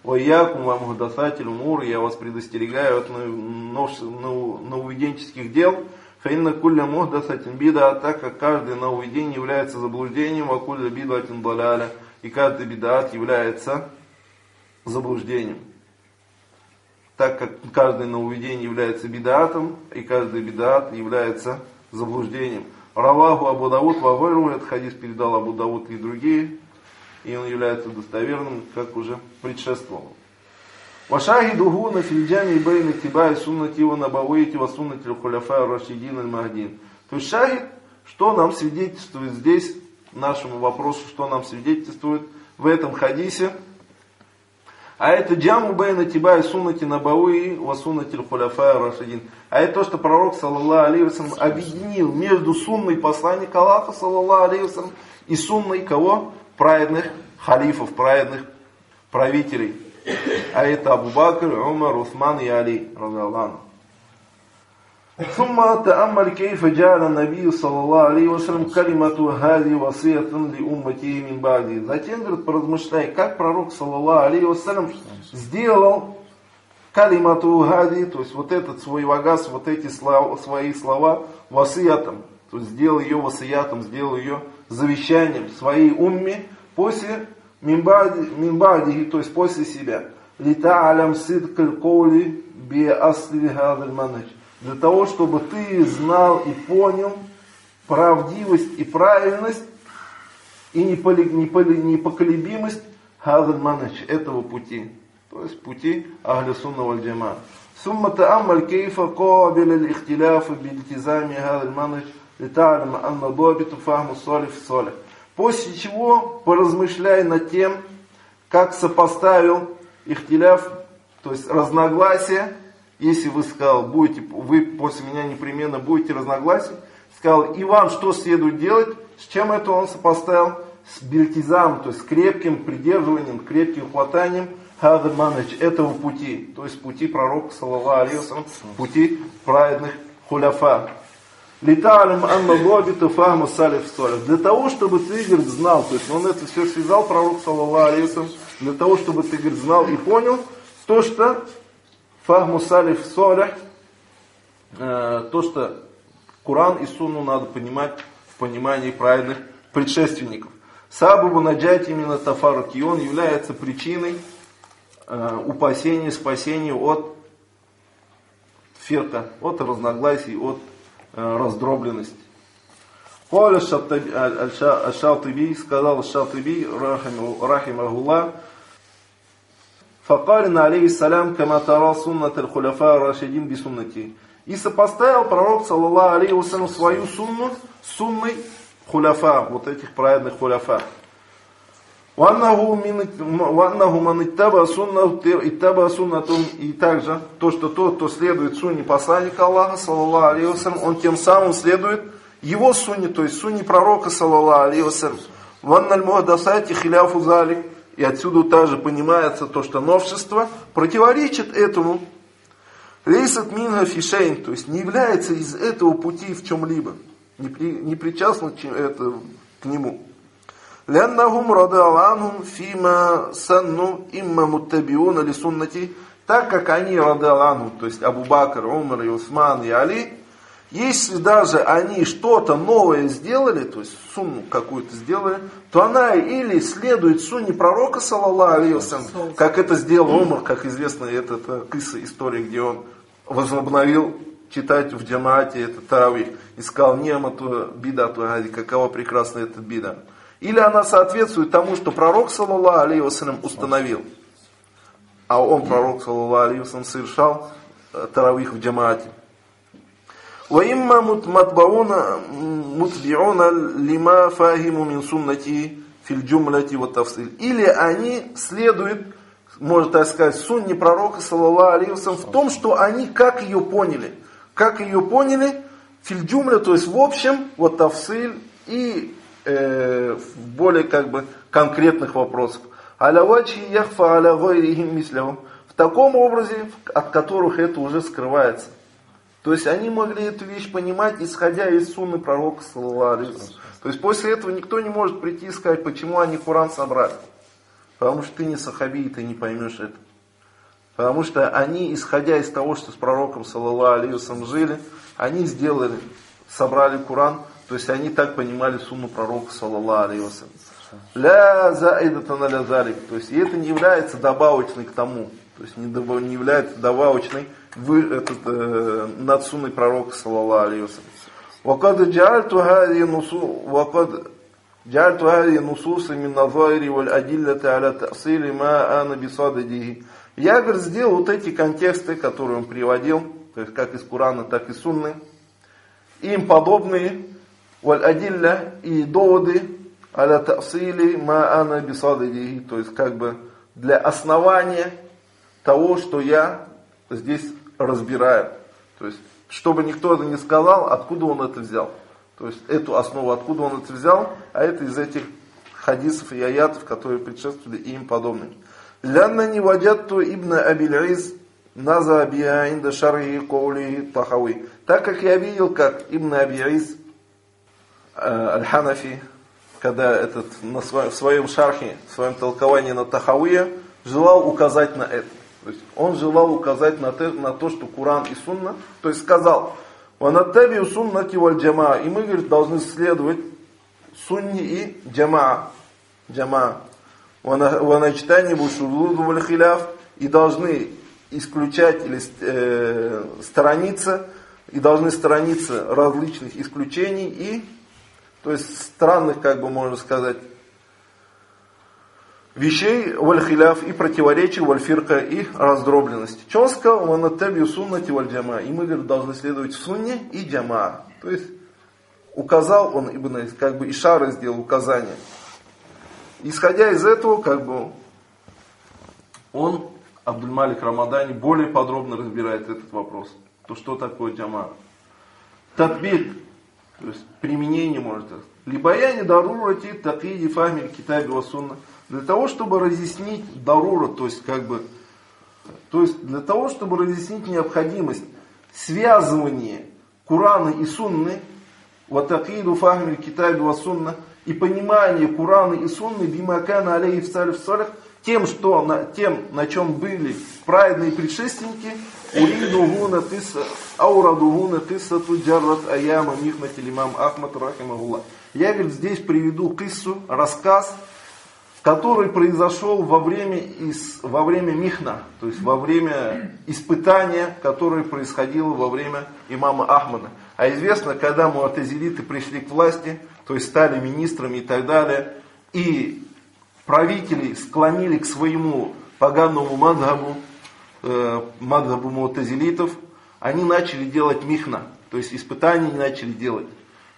«Вайякум ва мухдасатиль умур», я вас предостерегаю от нововведенческих дел. «Фаинна кулля мухдасатин бида», так как каждое нововведение является заблуждением, «ва кулля бидатин даляля», и каждый бидат является заблуждением. Так как каждое нововведение является бидатом, и каждый бидат является заблуждением. Раваху Абу Дауд ва гайру, этот хадис передал Абу Дауд и другие, и он является достоверным, как уже предшествовало. Вашахидуху на фильджами бейн иттибаи суннати ва набавейти ва суннати л-хуляфа рашидин аль-махдин. То есть шахид, что нам свидетельствует здесь, нашему вопросу, что нам свидетельствует в этом хадисе, а это джаму бейн иттибаи суннати набавейти ва суннати л-хуляфа рашидин. А это то, что пророк, саллаллаху алейхи ва саллям, объединил между сунной посланника Аллаха, саллаллаху алейхи ва саллям, и сунной кого? Праведных халифов, праведных правителей. А это Абу Бакр, Умар, Усман и Али, радиаллаху. ثم تأمل كيف جعل النبي صلى الله عليه وسلم كلمة هذه وصية لأمته من بعده. Затем, говорит, поразмышляй, как пророк, саллаллаху алейхи вассалям, сделал калимату хади, то есть вот этот свой вагас, вот эти свои слова васиятом, то есть сделал ее васиятом, сделал ее завещанием своей умме после минбади, то есть после себя. Лита'алям сидкаль коули би асли хадаль манхадж. Для того, чтобы ты знал и понял правдивость и правильность и непоколебимость хадаль манхадж, этого пути. То есть пути ахля сунна валь джамаа. Сумма та'аммаль кейфа кабил аль-ихтиляф билтизами хадаль манхадж лита'алям анна добиту фахму салиф салих. После чего поразмышляй над тем, как сопоставил ихтиляф, то есть разногласия. Если вы сказал, вы после меня непременно будете разногласия, сказал, и вам что следует делать, с чем это он сопоставил? С бильтизам, то есть с крепким придерживанием, крепким хватанием хадаль манхадж, этого пути, то есть пути пророка, саллаллаху алейхи ва саллям, пути праведных хуляфа. Литалим анна гобита фахму салиф салих. Для того, чтобы ты, говорит, знал, то есть он это все связал, пророк, саллаллаху алейхи ва саллям, для того, чтобы ты, говорит, знал и понял, то, что фахму салиф салих, то, что Коран и Сунну надо понимать в понимании праведных предшественников. Сабабу наджати мина тафаруки, он является причиной упасения, спасения от фирка, от разногласий, от раздробленности. Коля Аш-Шатиби, сказал Аш-Шатиби, рахимахуллах, факалина алейхиссалям кама тара суннат аль-хуляфа рашидин би суннати. И сопоставил пророк, саллаллаху алейхи ва саллям, свою сунну с сунной хуляфа, вот этих праведных хуляфа. وأنه من اتبع سنة, и также то, что тот, кто следует сунне посланника Аллаха, саллаллаху алейхи ва саллям, он тем самым следует его сунне, то есть сунне пророка, саллаллаху алейхи ва саллям. وأن المحدثات خلاف ذلك, и отсюда также понимается то, что новшество противоречит этому. Лейсат минха фи шейн, то есть не является из этого пути в чем-либо, не причастны к нему. لأنهم رضي الله عنهم فيما سنوا إما متبعون لسنتي, так как они, رضي الله عنهم, то есть Абу Бакр, Умар, и Усман и Али, если даже они что-то новое сделали, то есть сунну какую-то сделали, то она или следует сунне пророка, саллаллаху алейхи ва саллям, как это сделал Умар, как известно, это кыса, история, где он возобновил читать в джамаате этот таравих и сказал, ни'мату бидату хази, какова прекрасна эта бида. Или она соответствует тому, что пророк, саллаллаху алейхи ва саллям, установил. А он, пророк, саллаллаху алейхи ва саллям, совершал таравих в джамаате. وَإِمَّا مُتْبِعُونَ لِمَا فَاهِمُ مِنْ سُنَّتِهِ فِي الْجُمْلَةِ وَالتَّفْصِيلِ. Или они следуют, можно так сказать, сунне пророка, саллаллаху алейхи ва саллям, в том, что они как ее поняли. Как ее поняли, фильджумля, то есть в общем, вот тафсиль и в более как бы конкретных вопросах. Алявачи яхфа аля гайрихим мислявым. В таком образе, от которых это уже скрывается. То есть они могли эту вещь понимать, исходя из сунны пророка, саллаллаху алейхи ва саллям. То есть после этого никто не может прийти и сказать, почему они Коран собрали. Потому что ты не сахаби, и ты не поймешь это. Потому что они, исходя из того, что с пророком, саллаллаху алейхи вассалям, жили, они сделали, собрали Коран, то есть они так понимали сунну пророка, саллаллаху алейхи вассалям. Ля заидатан аля залик. То есть и это не является добавочной к тому. То есть не является добавочной над сунной пророка, саллаллаху алейхи вассалям. وقد جعلت هذه النصوص من نظائر والأدلة على تأصيل ما أنا بصدده. Я, говорит, сделал вот эти контексты, которые он приводил, то есть как из Корана, так и Сунны, им подобные, валь-адилля, и доводы, аля та'сили ма ана бисадидихи, то есть как бы для основания того, что я здесь разбираю. То есть, чтобы никто это не сказал, откуда он это взял. То есть, эту основу, откуда он это взял, а это из этих хадисов и аятов, которые предшествовали и им подобные. لأنني وجدت ابن أبي العز نزع بها عند شرح قوله الطحاوي. Так как я видел, как Ибн Аби Из Аль-Ханафи, когда в своем шархе, в своем толковании на Тахауия, желал указать на это. То есть он желал указать на то, что Коран и Сунна, то есть сказал, «Ванаттаби суннати валь джамаа». И мы, говорит, должны следовать сунни и джамаа. «Ваначтанибу шузуду валь хиляф». И должны исключать или сторониться, и должны сторониться различных исключений и, то есть странных, как бы можно сказать, вещей, валь-хиляф, и противоречий, валь-фирка, и раздробленности. Что он сказал? «Ванаттаби суннати валь джамаа». И мы, говорит, должны следовать в сунне и джамаа. То есть указал он, как бы ишары сделал указание. Исходя из этого, как бы он, Абдуль-Малик Рамадани, более подробно разбирает этот вопрос. То, что такое джамаа. Татбик, то есть применение, может так. Либаяни дарурати такиди фахмиль китаби ва сунна. Для того, чтобы разъяснить дарура, то есть для того, чтобы разъяснить необходимость связывания Корана и Сунны, ва такиду фахмиль китаби ва сунна, и понимание Корана и Сунны бимакана алейхи салиф салих, тем, на чем были праведные предшественники, урадугуна киссату джаррат аяма михнати имам Ахмад рахимахуллах. Я, говорит, здесь приведу киссу, рассказ, который произошел во время михна, то есть во время испытания, которое происходило во время имама Ахмада. А известно, когда муатазилиты пришли к власти, то есть стали министрами и так далее, и правителей склонили к своему поганому мадхабу муатазилитов, они начали делать михна, то есть испытания начали делать.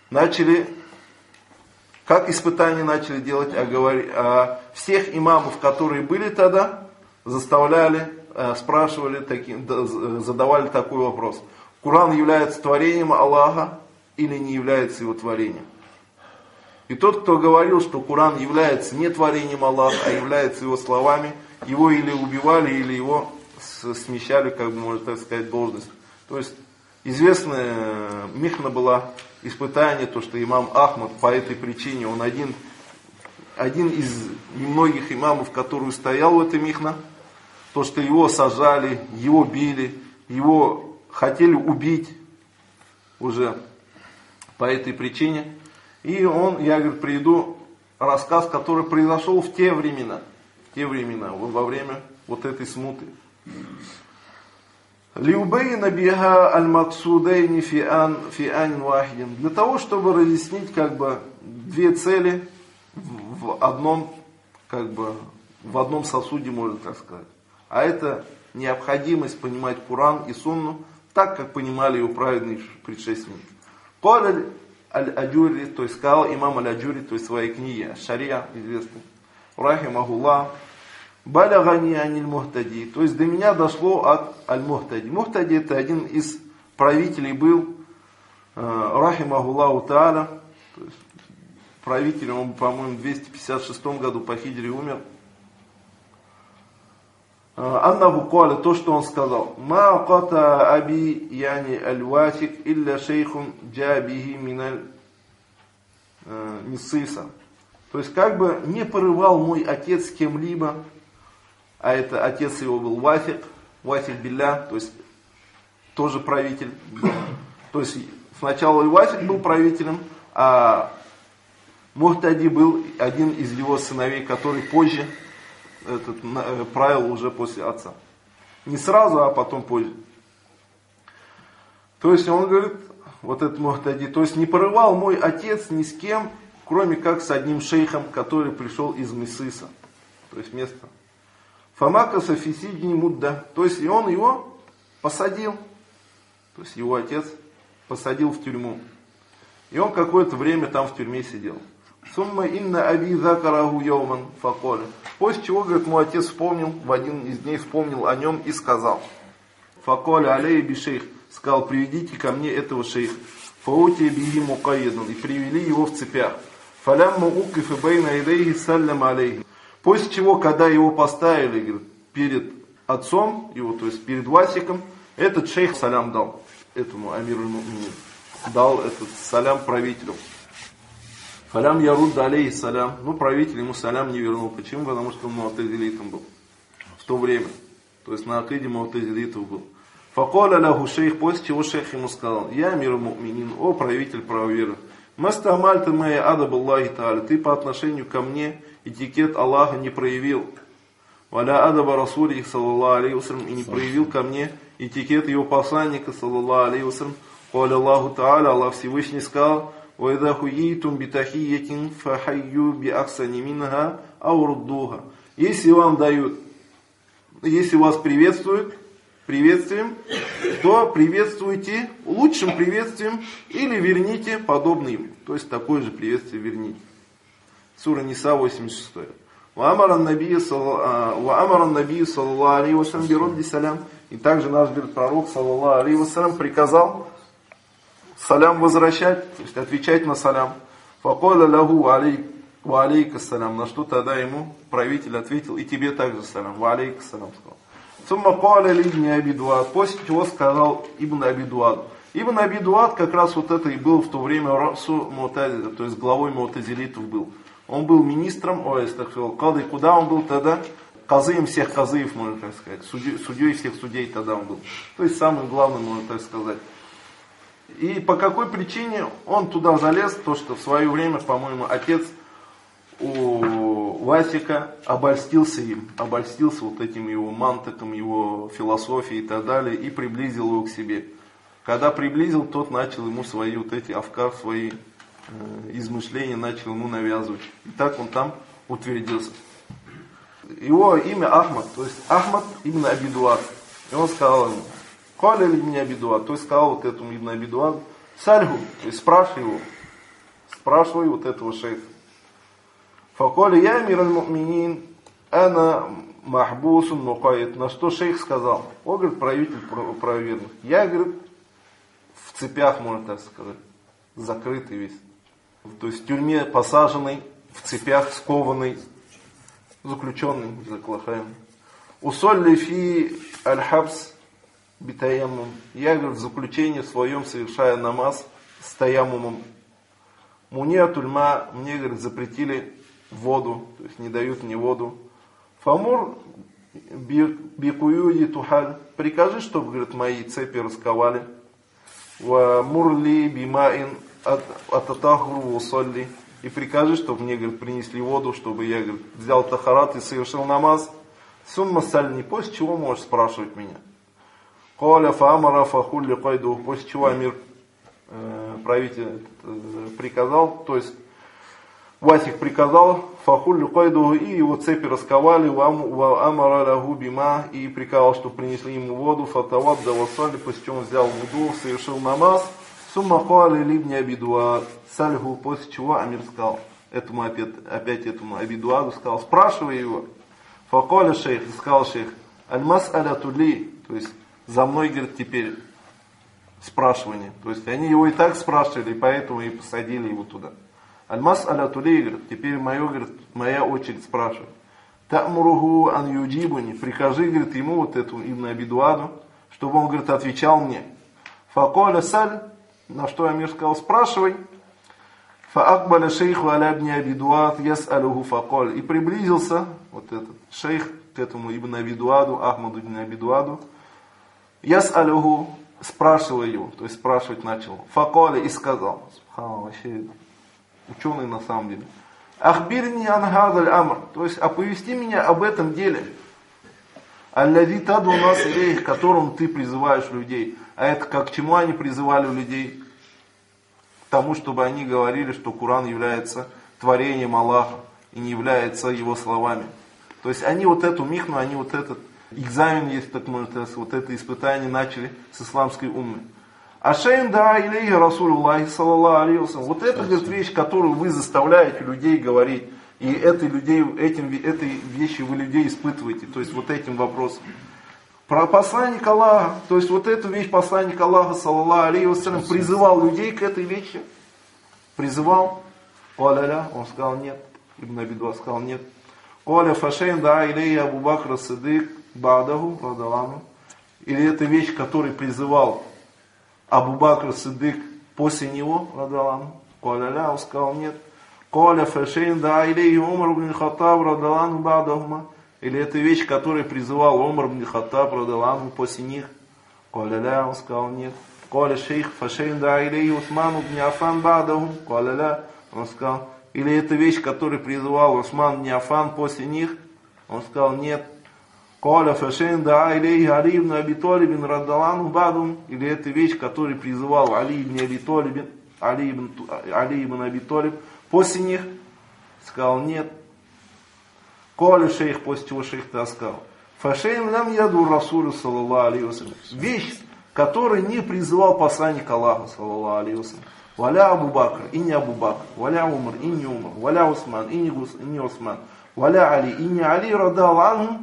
Как испытания начали делать? Всех имамов, которые были тогда, заставляли, спрашивали, задавали такой вопрос. Коран является творением Аллаха или не является его творением? И тот, кто говорил, что Коран является не творением Аллаха, а является его словами, его или убивали, или его смещали, как бы можно так сказать, должность. То есть известная михна была, испытание, то, что имам Ахмад по этой причине, он один из немногих имамов, который стоял в этой михна, то, что его сажали, его били, его хотели убить уже по этой причине. И я, говорит, приведу рассказ, который произошел в те времена, во время вот этой смуты. Лиубейна биха аль-максудейни фи ан вахидин. Для того, чтобы разъяснить, как бы, две цели в одном сосуде, можно так сказать. А это необходимость понимать Коран и Сунну так, как понимали его праведные предшественники. Каль аль-Аджури, то есть сказал имам аль-Аджури, то есть в своей книге Шария, известной, рахимахуллах, балягани аниль мухтади, то есть до меня дошло от аль-мухтади. Мухтади — это один из правителей был, рахимахуллаху та'аля, то есть правителем он, по-моему, в 256 году по хиджре умер. Аннаху каля, то, что он сказал, ма ката аби яни аль-васик илля шейхун джабихи миналь миссиса. То есть как бы не порывал мой отец с кем-либо, а это отец его был Вафик Билля, то есть тоже правитель. То есть сначала и Вафик был правителем, а Мухтади был один из его сыновей, который позже правил уже после отца. Не сразу, а потом позже. То есть он говорит, вот этот Мухтади, то есть не порывал мой отец ни с кем, кроме как с одним шейхом, который пришел из Мисыса, то есть место. Фамакаса фисидни мудда, то есть и он его посадил, то есть его отец посадил в тюрьму. И он какое-то время там в тюрьме сидел. Сумма инна аби закараху йоман факоля. После чего, говорит, мой отец вспомнил, в один из дней вспомнил о нем и сказал. Факоля алей би шейх, сказал, приведите ко мне этого шейха. Фаути биги мукаедан, и привели его в цепях. Фалямма укиф и бейна идейхи саллям алейхи. После чего, когда его поставили, говорит, перед отцом, его, то есть перед Васиком, этот шейх салям дал этому амиру муминин. Дал этот салям правителю. Фалям ярудда алейхи салям. Ну, правитель ему салям не вернул. Почему? Потому что он муатазилитом был. В то время. То есть на акиде муатазилитов был. Факоля ляху шейх, после чего шейх ему сказал, я амиру муминин, о правитель правоверы. Мастамальта моя адаб Аллахи та'аля, ты по отношению ко мне этикет Аллаха не проявил. Валя адаба расулих саллаллаху алейхи вассалям, и не проявил ко мне этикет его посланника саллаллаху алейхи вассалям. Каля Аллаху та'аля, Аллах Всевышний сказал, وَإِذَا خُيِّيتُمْ بِتَحِيَّةٍ فَحَيُّوا بِأَحْسَنِ مِنْهَا أَوْ رُدُّوهَا. Если вам дают, если вас приветствуют приветствием, то приветствуйте лучшим приветствием или верните подобным им. То есть такое же приветствие верните. Сура Ниса 86. وَأَمَرَ النَّبِيُّ саллаллаху алейхи вассалям бирудди салям. И также наш пророк саллаллаху алейхи вассалям приказал салям возвращать, то есть отвечать на салям. Факоля лаху ва алейка салям. На что тогда ему правитель ответил, и тебе также салям. Ва алейка салям сказал. Сумма каля ибн Аби Дуад. После чего сказал ибн Аби Дуад. Ибн Аби Дуад как раз вот это и был в то время расу муатазилитов, то есть главой муатазилитов был. Он был министром, кады, куда он был тогда? Казыем всех казыев, можно так сказать. Судьей всех судей тогда он был. То есть самым главным, можно так сказать. И по какой причине он туда залез, то что в свое время, по-моему, отец у Васика обольстился им, обольстился вот этим его мантиком, его философией и так далее, и приблизил его к себе. Когда приблизил, тот начал ему свои вот эти афкар, свои измышления начал ему навязывать. И так он там утвердился. Его имя Ахмад, то есть Ахмад ибн Аби Дуад. И он сказал ему, Каля ибн Аби Дуад, то есть сказал вот этому ибн Аби Дуаду, сальгу, то есть спрашивай вот этого шейха. Факоля я амир аль-муминин, ана махбусун мукайд. На что шейх сказал, о, говорит, правитель правоверных, я, говорит, в цепях, можно так сказать, закрытый весь. То есть в тюрьме посаженный, в цепях скованный, заключенный, заклахаемый. Усолли фи аль-хабс битаяммум. Я, говорит, в заключении своем совершая намаз с таяммумом. Муниатульма, мне, говорит, запретили воду, то есть не дают мне воду. Фамур бикуюди тухаль. Прикажи, чтобы, говорит, мои цепи расковали. Ва мурли бимаин ататахру усолли. И прикажи, чтобы мне, говорит, принесли воду, чтобы я, говорит, взял тахарат и совершил намаз. Сумма сальни, после чего можешь спрашивать меня? Каля фаамара фахулли кайду. После чего амир, правитель, приказал, то есть Васик приказал, фахулли кайду, и его цепи расковали, ва амара лаху бима, и приказал, чтобы принесли ему воду, фатавад давасали, после чего он взял вуду, совершил намаз. Сумма каля ибн Аби Дуад сальгу, после чего амир сказал, этому опять этому Аби Дуаду сказал, спрашивай его. Факаля шейх, сказал шейх, аль-мас аля-тули, то есть за мной, говорит, теперь спрашивание. То есть они его и так спрашивали, поэтому и посадили его туда. Аль-мас аля-тули, говорит, теперь моя очередь спрашивать. Та'муруху ан юджибуни, прикажи, говорит, ему вот этому ибн Аби Дуаду, чтобы он, говорит, отвечал мне. Факаля саль, на что амир сказал, спрашивай. فأقبل الشيخ على ابن أبي دواد يسأله فقال. И приблизился вот этот шейх к этому ибн Аби Дуаду, Ахмаду ибн Аби Дуаду, яс'алюху, спрашивал его, то есть спрашивать начал. Факаля, и сказал, вообще ученый на самом деле. Ахбирни ан хазаль амр, то есть оповести меня об этом деле. Аллади таду нас илейх, к которому ты призываешь людей. А это как к чему они призывали людей? К тому, чтобы они говорили, что Коран является творением Аллаха и не является его словами. То есть они вот эту михну, они вот этот экзамен, если так можно сказать, вот это испытание начали с исламской уммы. А шейн да илейхи Расулуллахи саллаллаху алейхи ва саллям. Вот это, говорит, вещь, которую вы заставляете людей говорить. И этой вещи вы людей испытываете. То есть вот этим вопросом. Про посланник Аллаха, то есть вот эту вещь посланник Аллаха саллаллаху алейхи ва саллям призывал людей к этой вещи. Призывал. Каля, он сказал нет. Ибн Аби Дуад сказал нет. Каля фашейн да илейхи Абу Бакр ас-Сиддик ба'даху радаллаху. Или это вещь, которую призывал Абу Бакр ас-Сиддик после него радаллаху. Каля, он сказал нет. Каля фашейн да илейхи Умар ибн Хаттаб радаллаху ба'дахума. Или это вещь, которую призывал Умар ибн Хаттаб радаллаху после них. Каля, он сказал нет. Каля шейх фашейн да илейхи Усман ибн Аффан ба'даху. Каля, он сказал. Или это вещь, которую призывал Усман ибн Аффан после них. Он сказал нет. Каля фашейн да илейхи Али ибн Аби Талиб радаллаху ба'даху. Или это вещь, которую призывал Али ибн Аби Талиб, Али ибн Аби Талиб после них. Сказал нет. Каля шейх, после чего шейх сказал. Фашейн лям яду Расулю саллаллаху алейхи ва саллям. Вещь, которой не призывал посланник Аллаха саллаллаху алейхи ва саллям. Валя Абу Бакр, и не Абу Бакр. Валя Умар, и не Умар. Валя Усман, и не Усман. Валя Али, и не Али, радаллаху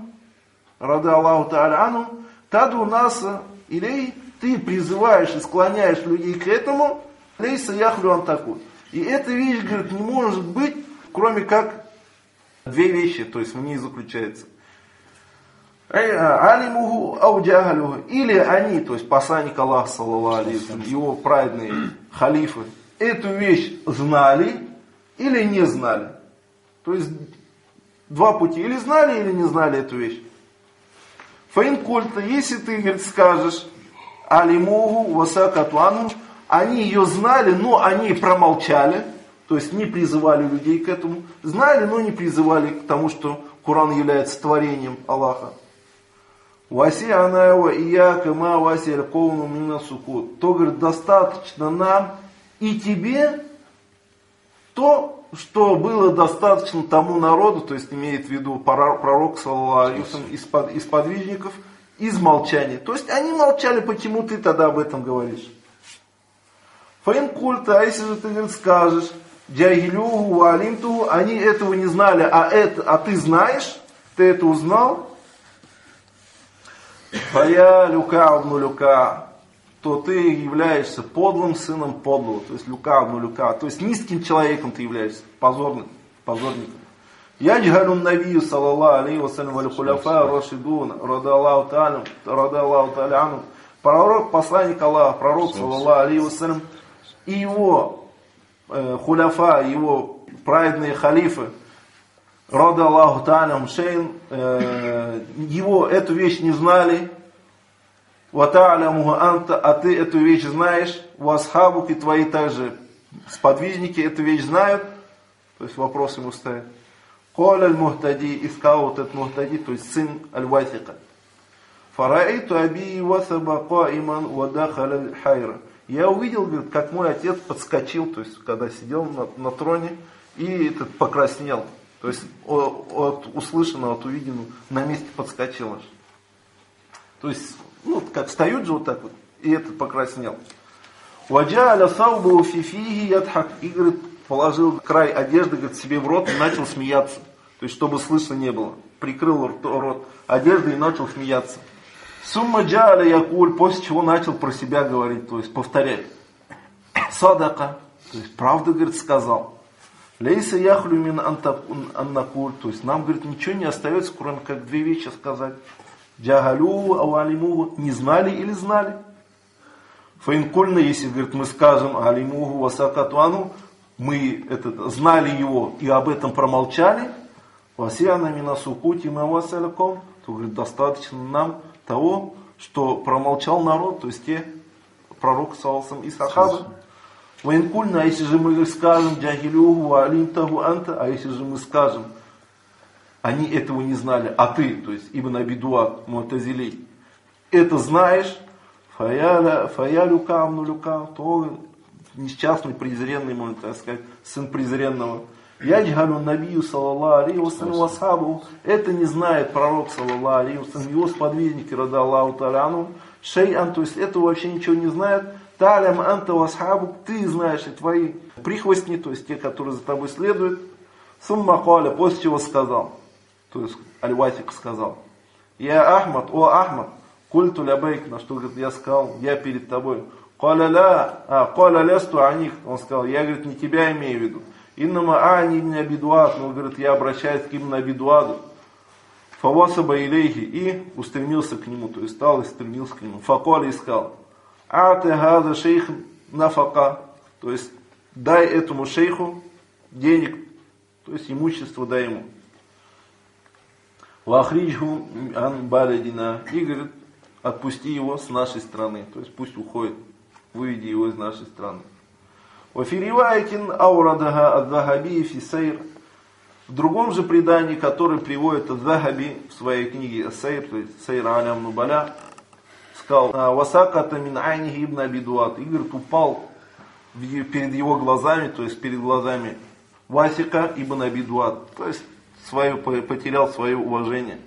та'аля анху. Таду наса илей, ты призываешь и склоняешь людей к этому. Лейса яхлю антакут. И эта вещь, говорит, не может быть, кроме как две вещи, то есть в ней заключается. Алимуху ауджахалюху. Или они, то есть посланник Аллаха, саллаллаху алейхи ва саллям, его праведные халифы, эту вещь знали или не знали. То есть два пути. Или знали, или не знали эту вещь. Фаин культа, если ты, говорит, скажешь алимуху васакатуану, они ее знали, но они промолчали. То есть не призывали людей к этому. Знали, но не призывали к тому, что Коран является творением Аллаха. Васи анаева и я кама васи аль-ковну мина сукут. То, говорит, достаточно нам и тебе то, что было достаточно тому народу, то есть имеет в виду пророк, саллаллаху алейхи ва саллям, из подвижников, из молчания. То есть они молчали, почему ты тогда об этом говоришь? Фаин культа, а если же ты, говорит, скажешь, джахилюху валимтуху, они этого не знали, а ты знаешь, ты это узнал, фая люка обну люка, то ты являешься подлым сыном подлого, то есть люка обну люка, то есть низким человеком ты являешься, позорником. Яджгалун навию саллаллаху алейхи ва саллям валь хуляфа рашидун радаллаху та'аля анху. Пророк, посланник Аллаха, пророк саллаллаху алейхи ва саллям, и его хуляфа, его праведные халифы, рада Аллаху та'аля шейн, его эту вещь не знали, ва та'алямуху анта, а ты эту вещь знаешь, ва асхабуки, твои также сподвижники эту вещь знают, то есть вопрос ему ставит. Коля аль-мухтади, и сказал вот этот мухтади, то есть сын аль-васика. Фараиту аби васаба каиман ва дахаля аль-хайра. Я увидел, говорит, как мой отец подскочил, то есть когда сидел на троне, и покраснел. То есть от услышанного, от увиденного на месте подскочил аж. То есть, как встают же вот так вот, и этот покраснел. Ваджа'аля саубу фифихи ядхак. И, говорит, положил край одежды, говорит, себе в рот и начал смеяться. То есть, чтобы слышно не было. Прикрыл рот одеждой и начал смеяться. Сумма джа'аля якуль, после чего начал про себя говорить, то есть повторять. Садака, то есть правда, говорит, сказал. Лейса яхлю мин аннакуль, то есть нам, говорит, ничего не остается, кроме как две вещи сказать. Джагалю, ауалимуху, не знали или знали. Фаинкульна, если, говорит, мы скажем алимуху васакатуану, мы знали его и об этом промолчали, васиана минасукути мавасаляком, то говорит, достаточно нам того, что промолчал народ, то есть те пророк саллаллаху и сахабы. Воинкульна, а если же мы скажем джахилюху алимтаху анта, а если же мы скажем, они этого не знали, а ты, то есть Ибн Аби Дуад, Му'тазилей, это знаешь, фаялю камну люка, то несчастный, презренный, можно так сказать, сын презренного. Яджхалю набию саллаллаху алейхи вассалям васхабу, это не знает пророк саллаллаху алейхи вассалям, его сподвижники радаллаху та'аля, шей'ан, то есть это вообще ничего не знает. Талям анта васхабу, ты знаешь и твои прихвостни, то есть те, которые за тобой следуют. Сумма каля, после чего сказал, то есть Аль-Васик сказал, я Ахмад, о Ахмад, культу лябейк, на что говорит, я сказал, я перед тобой. Каля лясту аних, он сказал, я, говорит, не тебя имею в виду. Иннама ани ибн Аби Дуад, он говорит, я обращаюсь к Ибн Аби Дуаду. Фавасаба илейхи, и устремился к нему, то есть стал и стремился к нему. Факаля искал. Ате газа шейх нафака, то есть дай этому шейху денег, то есть имущество дай ему. Вахриджху ан балядина, и говорит, отпусти его с нашей страны, то есть пусть уходит, выведи его из нашей страны. Вафиривайтин аурадага ад-Захаби фи сайр. В другом же предании, который приводит ад-Захаби в своей книге Сайр, то есть Сайр алям нубаля, сказал, васаката мин айнихи ибн Аби Дуад, и говорит, упал перед его глазами, то есть перед глазами Васика ибн Аби Дуад, то есть потерял свое уважение.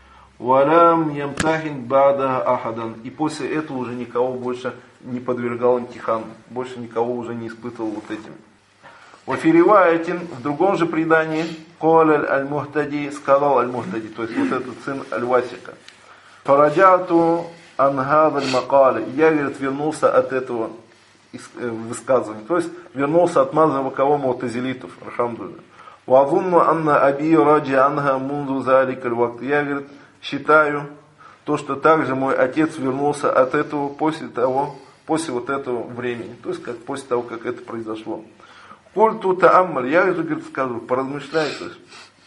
Валям ямтахин бада ахадан, и после этого уже никого больше не подвергал имтихану, больше никого уже не испытывал вот этим. Вафириваятин, в другом же предании, Каля аль-Мухтади, сказал аль-Мухтади, то есть вот этот сын аль-Васика. Фараджату ангад аль-Макали, я, говорит, вернулся от этого высказывания, то есть вернулся от мазхаба кого му'тазилитов, алхамдулилlah. Вазунну анна аби раджи анха мунду залик аль-вакт, я, говорит, считаю то, что также мой отец вернулся от этого после вот этого времени, то есть как после того, как это произошло. Культу тааммаль, я же, говорит, скажу, поразмышляй, то есть.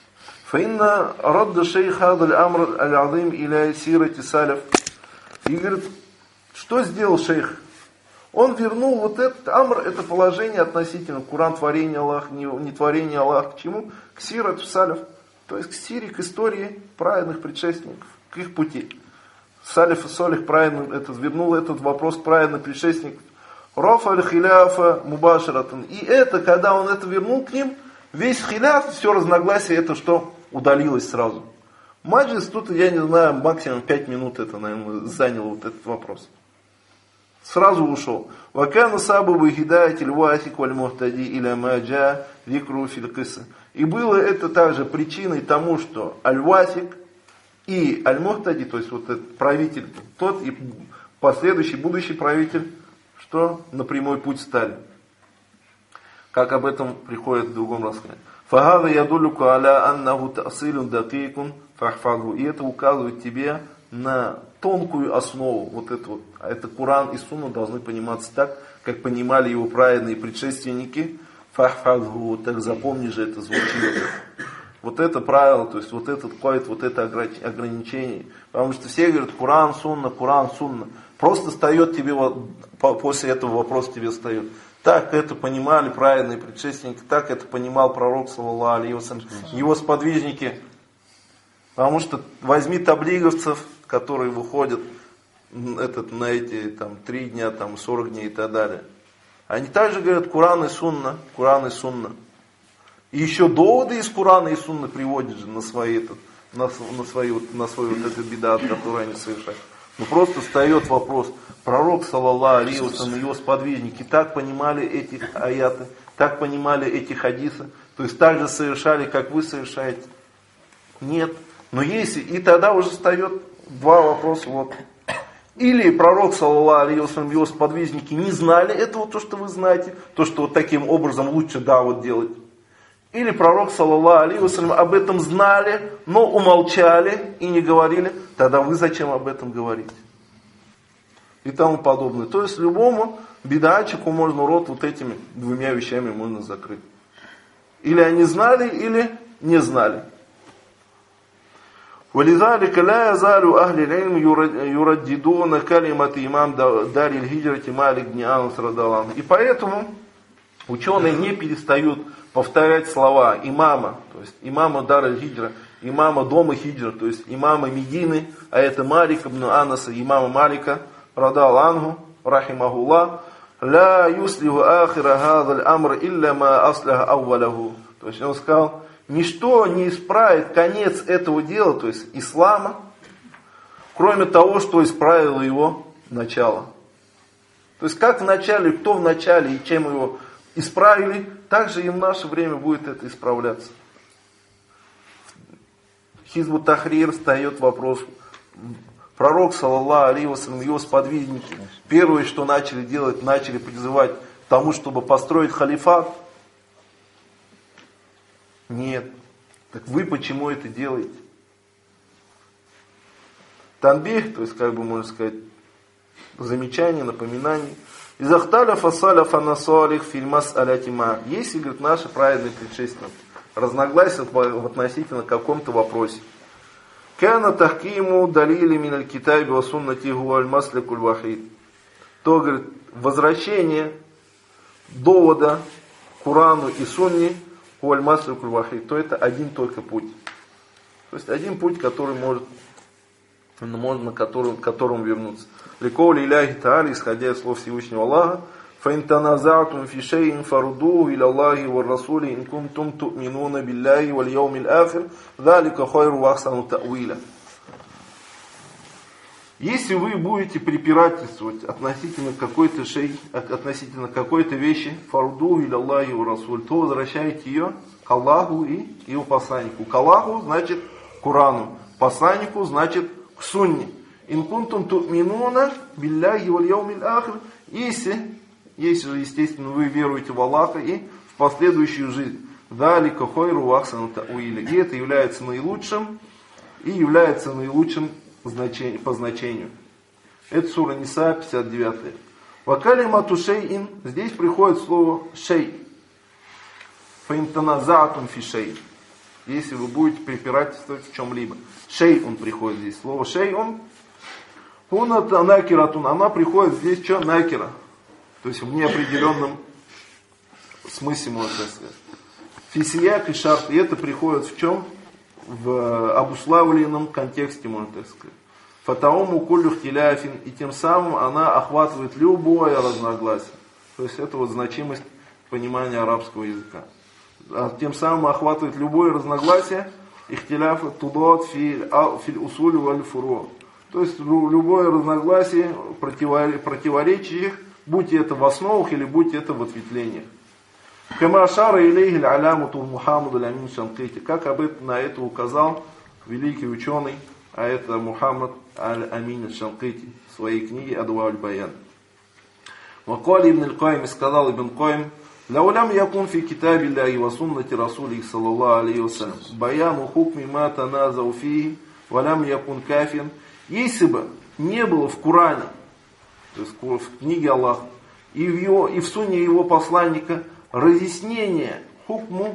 Фаинна радда шейх хадаль амр аль-азим иля сирати саляф. И говорит, что сделал шейх? Он вернул вот этот амр, это положение относительно Куран, творения Аллаха, не творения Аллаха, к чему? К сирату саляф, то есть к сире, к истории праведных предшественников, к их пути. Салиф и Солих праведно вернул этот вопрос к праведным предшественникам. Рафа аль-хиляфа мубашаратан. И это, когда он это вернул к ним, весь хиляф, все разногласие, это что? Удалилось сразу. Маджлис тут, я не знаю, максимум 5 минут это, наверное, заняло вот этот вопрос. Сразу ушел. Вакану сабабу хидаяти львасик валь мухтади иля маджа викру филькиса. И было это также причиной тому, что аль-Васик и аль-Мухтади, то есть вот этот правитель, тот и последующий, будущий правитель, что на прямой путь стали. Как об этом приходит в другом рассказе. Фагада ядулюку аля аннаху та'силюн дакикун фахфагу. И это указывает тебе на тонкую основу. Вот это вот. Это Куран и Сунна должны пониматься так, как понимали его праведные предшественники. Фахфагу. Так запомни же, это звучит. Вот это правило, то есть вот этот кайт, вот это ограничение. Потому что все говорят Куран, Сунна, Куран, Сунна. Просто встает тебе, после этого вопрос тебе встает. Так это понимали праведные предшественники, так это понимал пророк, саллаллаху алейхи вассалям, его сподвижники. Потому что возьми таблиговцев, которые выходят на эти 3 дня, 40 дней и так далее. Они также говорят Куран и Сунна, Куран и Сунна. И еще доводы из Курана и Сунны приводят же на свой вот этот бидат, который они совершают. Но просто встает вопрос, пророк, саллаллаху алейхи вассалям, его сподвижники так понимали эти аяты, так понимали эти хадисы, то есть так же совершали, как вы совершаете. Нет. Но если, и тогда уже встает 2 вопроса. Вот. Или пророк, саллаллаху алейхи вассалям, его сподвижники не знали этого, то, что вы знаете, то, что вот таким образом лучше вот делать. Или пророк, саллаллаху алейхи вассалям, об этом знали, но умолчали и не говорили, тогда вы зачем об этом говорите? И тому подобное. То есть любому бидачику можно рот вот этими двумя вещами можно закрыть. Или они знали, или не знали. ولذلك لا يزال أهل العلم يرددون كلمة إمام دار الهجرة مالك بن أنس رضي الله عنه. И поэтому ученые не перестают повторять слова имама, то есть имама Дар аль-Хиджра, имама дома Хиджра, то есть имама Медины, а это Малик ибн Анаса, имама Малика, радал анху, рахимахуллах, ла юслиху ахира хазаль амр илля ма аслиха аввалаху. То есть он сказал, ничто не исправит конец этого дела, то есть ислама, кроме того, что исправило его начало. То есть как в начале, кто в начале и чем его исправили, так же и в наше время будет это исправляться. Хизбут Тахрир встает вопрос. Пророк, саллаллаху алейхи вассалям, его сподвижники, первое, что начали делать, начали призывать к тому, чтобы построить халифат. Нет. Так вы почему это делаете? Танбих, то есть, как бы можно сказать, замечание, напоминание. Изахталя фасаля фанасалих фильмас алятима. Если, говорит, наши праведные предшественники разногласия в относительно каком-то вопросе. Кана тахкиму далили миналь китаби ва суннати гуаль масликуль вахид. То, говорит, возвращение довода Курану и Сунне гуаль масликуль вахид, то это один только путь. То есть один путь, который можно к которому вернуться. Ликоли иляхи та'аля, исходя из слов Всевышнего Аллаха, فَإِن تَنَازَعْتُمْ فِي شَيْءٍ فَرُدُّوهُ إِلَى اللَّهِ وَالرَّسُولِ إِن كُنتُمْ تُؤْمِنُونَ بِاللَّهِ وَالْيَوْمِ الْآخِرِ ذَلِكَ خَيْرٌ وَأَحْسَنُ تَأْوِيلًا. Если вы будете препирательствовать относительно какой-то относительно какой-то вещи, фардуhu иля Аллахи ва Расуль, то возвращайте ее к Аллаху и его посланнику. К Аллаху значит к Корану, посланнику значит к Сунне. Ин кунтум ту'минуна билляхи валь яумил ахир. Если же, естественно, вы веруете в Аллаха и в последующую жизнь. Далика хойру вахсану та'уиля. И это является наилучшим по значению. Это сура Ниса, 59. Вакалимату шейин. Здесь приходит слово шей. Фаинтаназатум фи шей. Если вы будете препирательствовать в чем-либо. Шей он приходит здесь. Слово шей он. Хунат накиратун. Она приходит здесь что? Накира. То есть в неопределенном смысле, можно сказать. Фисияк и шарт. И это приходит в чем? В обуславленном контексте, можно так сказать. Фатауму кулюх теляфин. И тем самым она охватывает любое разногласие. То есть это вот значимость понимания арабского языка. А тем самым охватывает любое разногласие. Ихтиляф тудот филь усуль валь фуро. То есть любое разногласие противоречащих, будь это в основах или будь это в ответвлениях. Камашара илейхи алямуту Мухаммаду аль-Амин Шанкити. Как на это указал великий ученый, а это Мухаммад аль-Амин Шанкити в своей книге Адва аль-Баян. Вакали ибн аль-Каим, сказал ибн Каим, «Лаулям якун фи китаби Аллахи ва суннати Расулихи саллаллаху алейхи ва саллям, баяну хукми ма таназау фихи, валям якун кафин». Если бы не было в Коране, то есть в книге Аллаха, и в сунне его посланника разъяснение хукма,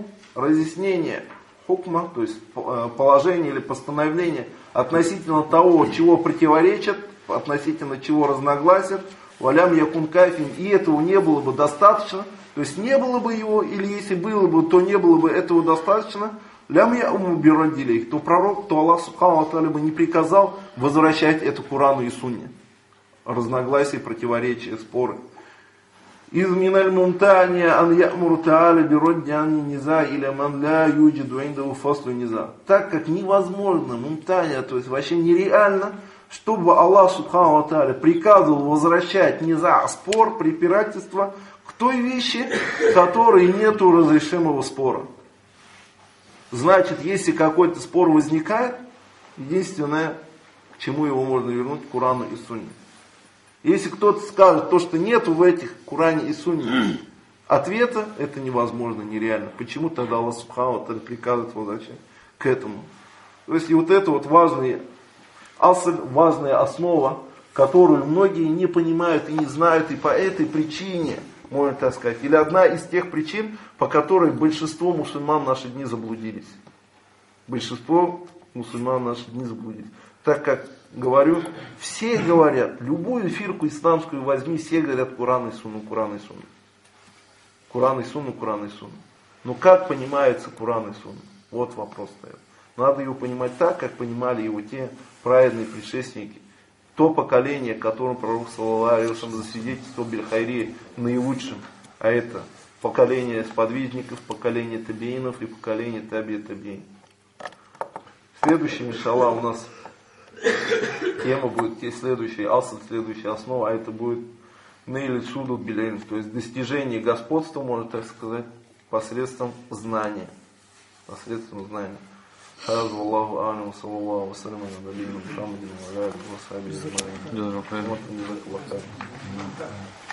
то есть положение или постановление относительно того, чего противоречат, относительно чего разногласят, валям якун кафин, и этого не было бы достаточно, то есть не было бы его, или если было бы, то не было бы этого достаточно, лям я биродилей, то пророк, то Аллах субхану ва тааля бы не приказал возвращать это Корану и Сунне. Разногласия, противоречия, споры. Из миналь мумтания ан ямуру тааля биродди ан низа или ман ля юджиду индаху фаслу низа. Так как невозможно, мумтания, то есть вообще нереально, чтобы Аллах субхану ва тааля приказывал возвращать низа, спор, препирательство к той вещи, в которой нету разрешимого спора. Значит, если какой-то спор возникает, единственное, к чему его можно вернуть, к Корану и Сунне. Если кто-то скажет, то, что нету в этих Коране и Сунне ответа, это невозможно, нереально. Почему тогда Аллах субхану ва тааля приказывает возвращать к этому? То есть и вот это вот важная основа которую многие не понимают и не знают, и по этой причине, можно так сказать, или одна из тех причин, по которой большинство мусульман в наши дни заблудились. Большинство мусульман в наши дни заблудились. Так как, говорю, все говорят, любую фирку исламскую возьми, все говорят Куран и Сунна, Куран и Сунна. Куран и Сунна, Куран и Сунна. Но как понимается Куран и Сунна? Вот вопрос стоит. Надо его понимать так, как понимали его те праведные предшественники. То поколение, которому пророк саллаллаху алейхи ва саллям засвидетельствовал биль-хайри наилучшим. А это поколение сподвижников, поколение табиинов и поколение таби-табиин. Следующий, иншаллах, у нас тема будет, следующая основа, а это будет нейль суду биль-илм, то есть достижение господства, можно так сказать, посредством знания. Посредством знания. هذا والله أعلم وصلى الله وسلم على نبينا محمد وعلى آله وصحبه أجمعين. جزاك الله خير.